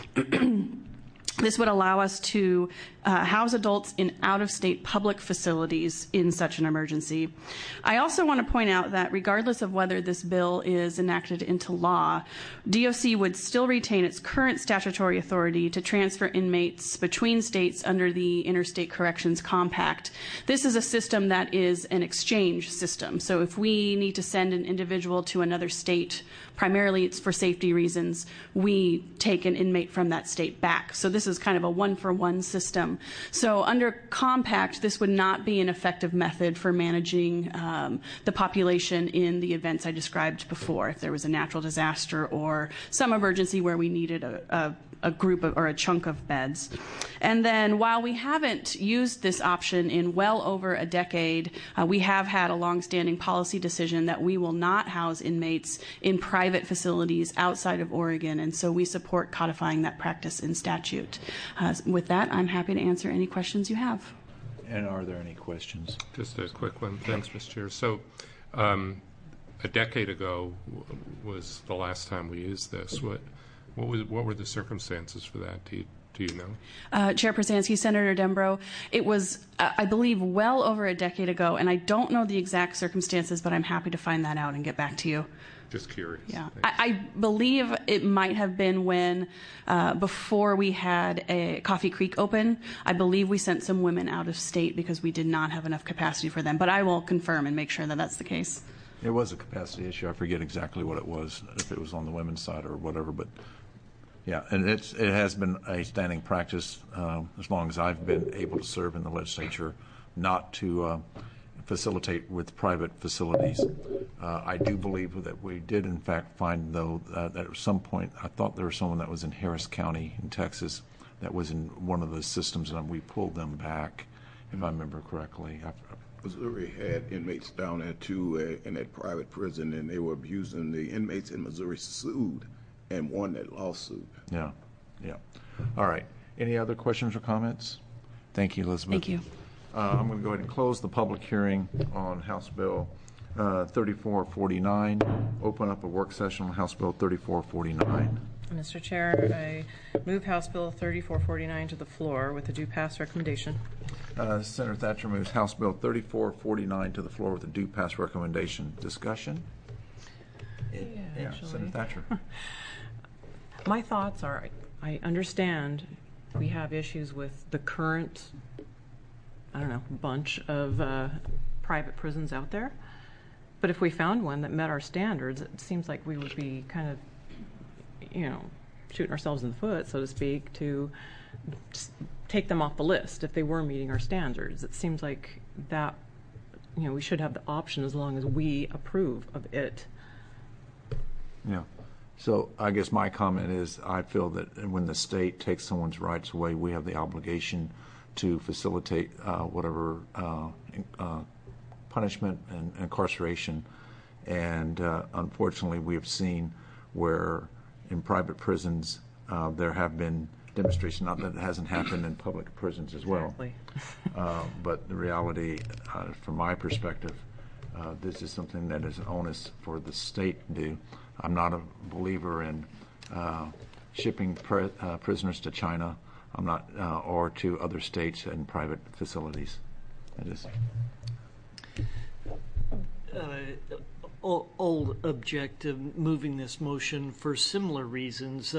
this would allow us to house adults in out-of-state public facilities in such an emergency. I also want to point out that regardless of whether this bill is enacted into law, DOC would still retain its current statutory authority to transfer inmates between states under the Interstate Corrections Compact. This is a system that is an exchange system. So if we need to send an individual to another state, primarily it's for safety reasons, we take an inmate from that state back. So this is kind of a one-for-one system. So under Compact, this would not be an effective method for managing the population in the events I described before, if there was a natural disaster or some emergency where we needed a group or a chunk of beds. And then while we haven't used this option in well over a decade, we have had a longstanding policy decision that we will not house inmates in private facilities outside of Oregon, and so we support codifying that practice in statute. With that, I'm happy to answer any questions you have. And are there any questions? Just a quick one. Thanks, Mr. Chair. So a decade ago was the last time we used this. What were the circumstances for that? Do Do you know? Chair Przansky, Senator Dembro, it was, I believe, well over a decade ago, and I don't know the exact circumstances, but I'm happy to find that out and get back to you. Just curious. Yeah, I believe it might have been when, before we had a Coffee Creek open, I believe we sent some women out of state because we did not have enough capacity for them. But I will confirm and make sure that that's the case. It was a capacity issue. I forget exactly what it was, if it was on the women's side or whatever. But yeah, and it has been a standing practice as long as I've been able to serve in the legislature, not to facilitate with private facilities. I do believe that we did, in fact, find, though, that at some point, I thought there was someone that was in Harris County in Texas that was in one of the systems, and we pulled them back, if I remember correctly. Missouri had inmates down there, too, in that private prison, and they were abusing the inmates in Missouri, sued and won that lawsuit. Yeah, yeah. All right. Any other questions or comments? Thank you, Elizabeth. Thank you. I'm going to go ahead and close the public hearing on House Bill 3449. Open up a work session on House Bill 3449. Mr. Chair, I move House Bill 3449 to the floor with a due pass recommendation. Senator Thatcher moves House Bill 3449 to the floor with a due pass recommendation. Discussion? Yeah, Senator Thatcher. My thoughts are, I understand we have issues with the current, I don't know, bunch of private prisons out there. But if we found one that met our standards, it seems like we would be kind of, shooting ourselves in the foot, so to speak, to just take them off the list if they were meeting our standards. It seems like that, we should have the option as long as we approve of it. Yeah. So I guess my comment is I feel that when the state takes someone's rights away, we have the obligation to facilitate whatever punishment and incarceration. And unfortunately, we have seen where in private prisons there have been demonstrations, not that it hasn't happened in public prisons as well. Exactly. But the reality, from my perspective, this is something that is an onus for the state to do. I'm not a believer in shipping prisoners to China. I'm not, or to other states and private facilities. I'll object to moving this motion for similar reasons.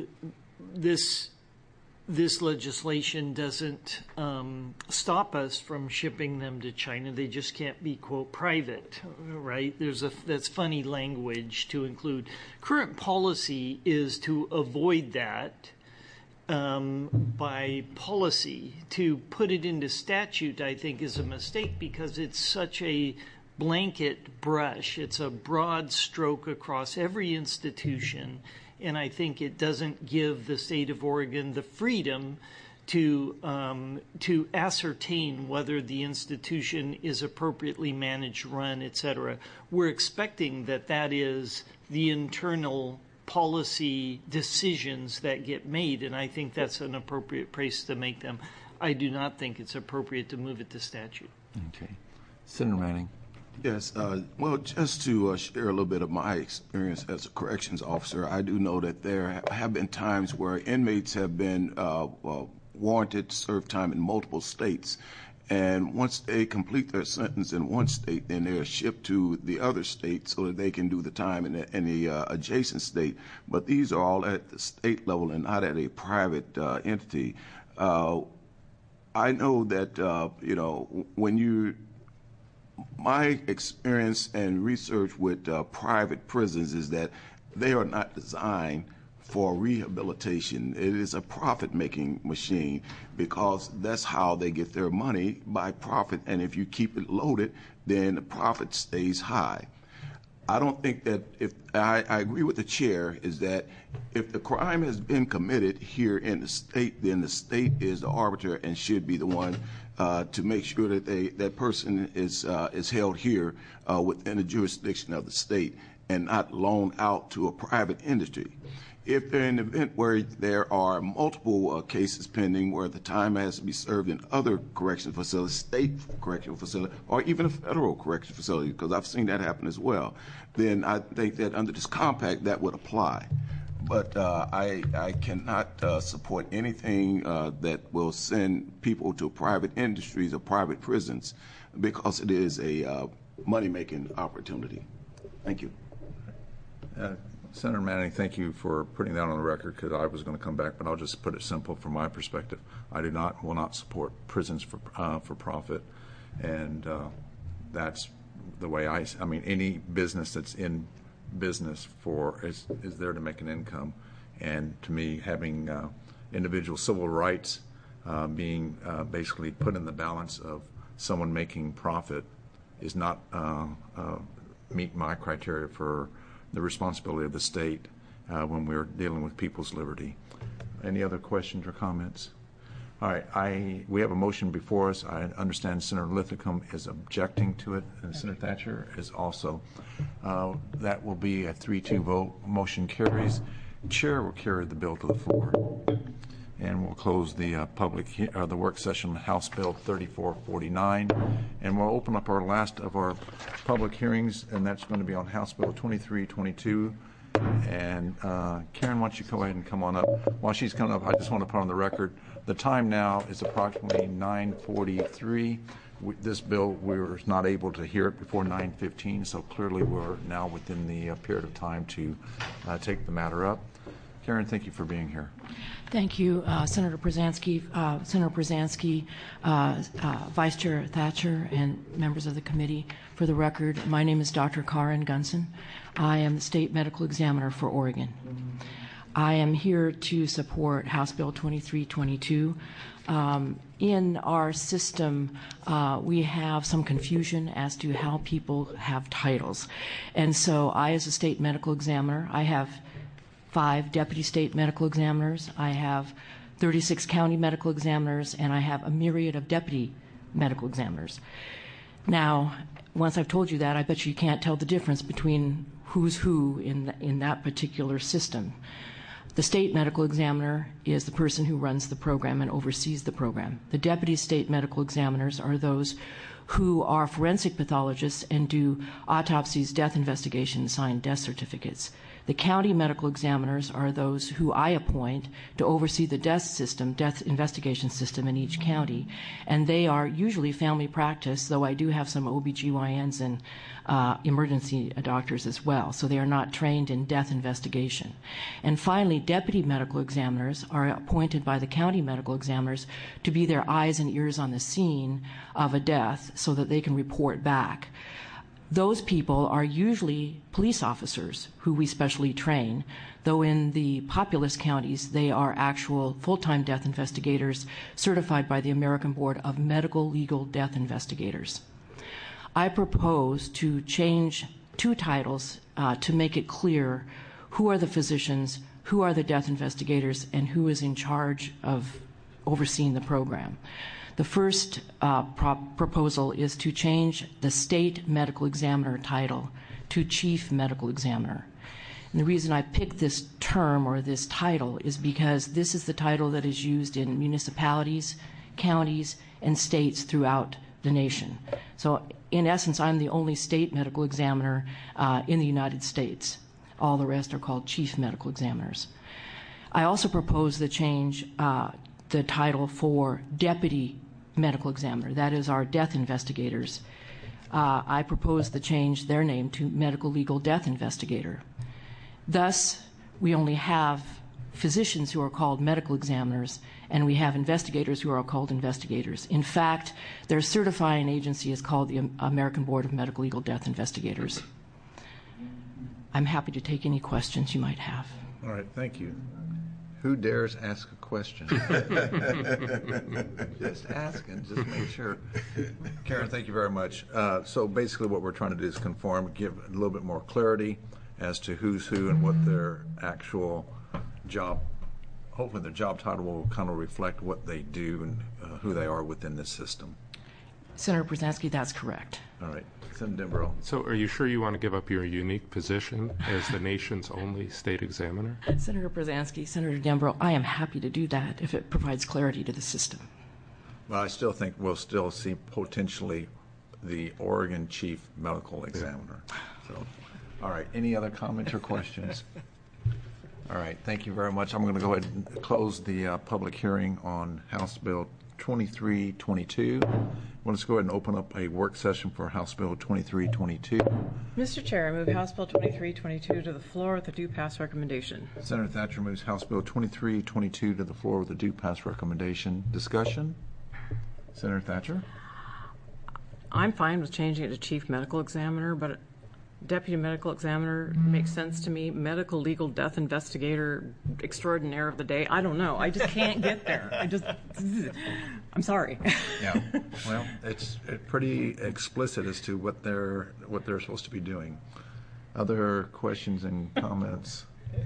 This legislation doesn't stop us from shipping them to China. They just can't be, quote, private, right? That's funny language to include. Current policy is to avoid that by policy. To put it into statute, I think, is a mistake because it's such a blanket brush. It's a broad stroke across every institution. And I think it doesn't give the state of Oregon the freedom to ascertain whether the institution is appropriately managed, run, et cetera. We're expecting that is the internal policy decisions that get made, and I think that's an appropriate place to make them. I do not think it's appropriate to move it to statute. Okay. Senator Manning. Yes, well, just to share a little bit of my experience as a corrections officer, I do know that there have been times where inmates have been warranted to serve time in multiple states. And once they complete their sentence in one state, then they are shipped to the other state so that they can do the time in the adjacent state. But these are all at the state level and not at a private entity. I know that, my experience and research with private prisons is that they are not designed for rehabilitation. It is a profit-making machine because that's how they get their money, by profit. And if you keep it loaded, then the profit stays high. I don't think that I agree with the chair, is that if the crime has been committed here in the state, then the state is the arbiter and should be the one to make sure that that person is held here within the jurisdiction of the state and not loaned out to a private industry. If they're in an event where there are multiple cases pending where the time has to be served in other correctional facilities, state correctional facility, or even a federal correctional facility, because I've seen that happen as well, then I think that under this compact that would apply. but I cannot support anything that will send people to private industries or private prisons because it is a money-making opportunity. Thank you. Senator Manning, thank you for putting that on the record because I was going to come back, but I'll just put it simple from my perspective. I will not support prisons for profit, and that's the way I mean, any business that's in business is there to make an income, and to me, having individual civil rights being basically put in the balance of someone making profit is not meet my criteria for the responsibility of the state when we're dealing with people's liberty. Any other questions or comments? All right, we have a motion before us. I understand Senator Linthicum is objecting to it, and Senator Thatcher is also. That will be a 3-2 vote. Motion carries. Chair will carry the bill to the floor, and we'll close the the work session on House Bill 3449, and we'll open up our last of our public hearings, and that's going to be on House Bill 2322. And Karen, why don't you go ahead and come on up? While she's coming up, I just want to put on the record, the time now is approximately 9:43. This bill, we were not able to hear it before 9:15, so clearly we're now within the period of time to take the matter up. Karen, thank you for being here. Thank you, Senator Brzezinski, Vice Chair Thatcher, and members of the committee. For the record, my name is Dr. Karen Gunson. I am the State Medical Examiner for Oregon. I am here to support House Bill 2322. In our system, we have some confusion as to how people have titles. And so I, as a State Medical Examiner, I have 5 deputy state medical examiners, I have 36 county medical examiners, and I have a myriad of deputy medical examiners. Now, once I've told you that, I bet you can't tell the difference between who's who in that particular system. The state medical examiner is the person who runs the program and oversees the program. The deputy state medical examiners are those who are forensic pathologists and do autopsies, death investigations, sign death certificates. The county medical examiners are those who I appoint to oversee the death investigation system in each county, and they are usually family practice, though I do have some OBGYNs and emergency doctors as well, so they are not trained in death investigation. And finally, deputy medical examiners are appointed by the county medical examiners to be their eyes and ears on the scene of a death so that they can report back. Those people are usually police officers who we specially train, though in the populous counties they are actual full-time death investigators certified by the American Board of Medical Legal Death Investigators. I propose to change 2 titles to make it clear who are the physicians, who are the death investigators, and who is in charge of overseeing the program. The first proposal is to change the state medical examiner title to chief medical examiner. And the reason I picked this term or this title is because this is the title that is used in municipalities, counties, and states throughout the nation. So in essence, I'm the only state medical examiner in the United States. All the rest are called chief medical examiners. I also propose to change the title for deputy medical examiner. That is our death investigators. I propose to change their name to medical legal death investigator. Thus, we only have physicians who are called medical examiners, and we have investigators who are called investigators. In fact, their certifying agency is called the American Board of Medical Legal Death Investigators. I'm happy to take any questions you might have. All right, thank you. Who dares ask a question? Just asking, just make sure. Karen, thank you very much. So basically what we're trying to do is conform, give a little bit more clarity as to who's who and what their actual job, hopefully their job title will kind of reflect what they do and who they are within this system. Senator Brzezinski, that's correct. All right. Senator Dembrow. So are you sure you want to give up your unique position as the nation's only state examiner? Senator Brzezinski, Senator Dembrow, I am happy to do that if it provides clarity to the system. Well, I still think we'll still see potentially the Oregon Chief Medical Examiner. So, all right. Any other comments or questions? All right, thank you very much. I'm going to go ahead and close the public hearing on House Bill 2322. Let's go ahead and open up a work session for House Bill 2322. Mr. Chair, I move House Bill 2322 to the floor with a due pass recommendation. Senator Thatcher moves House Bill 2322 to the floor with a due pass recommendation. Discussion? Senator Thatcher? I'm fine with changing it to Chief Medical Examiner, but Deputy Medical Examiner makes sense to me. Medical Legal Death Investigator Extraordinaire of the Day. I don't know. I just can't get there. I'm sorry. Yeah. Well, it's pretty explicit as to what they're supposed to be doing. Other questions and comments?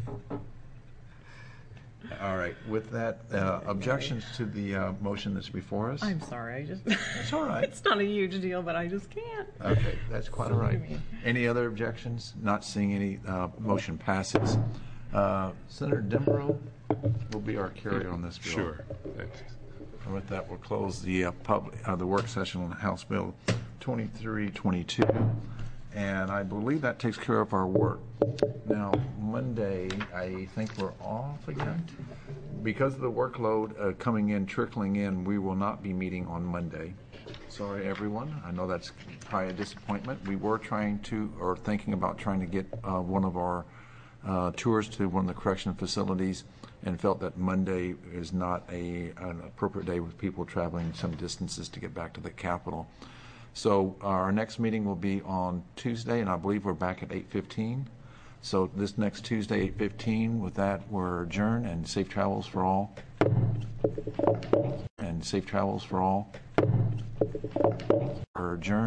All right. With that, objections to the motion that's before us? I'm sorry. It's all right. It's not a huge deal, but I just can't. Okay, that's quite all right. Any other objections? Not seeing any. Motion passes. Senator Dembrow will be our carrier on this bill. Sure. Thanks. And with that, we'll close the the work session on House Bill 2322. And I believe that takes care of our work. Now, Monday, I think we're off again. Because of the workload coming in, trickling in, we will not be meeting on Monday. Sorry, everyone. I know that's probably a disappointment. We were thinking about trying to get one of our tours to one of the correction facilities and felt that Monday is not an appropriate day with people traveling some distances to get back to the Capitol. So our next meeting will be on Tuesday, and I believe we're back at 8:15. So this next Tuesday, 8:15. With that, we're adjourned, and safe travels for all. And safe travels for all. We're adjourned.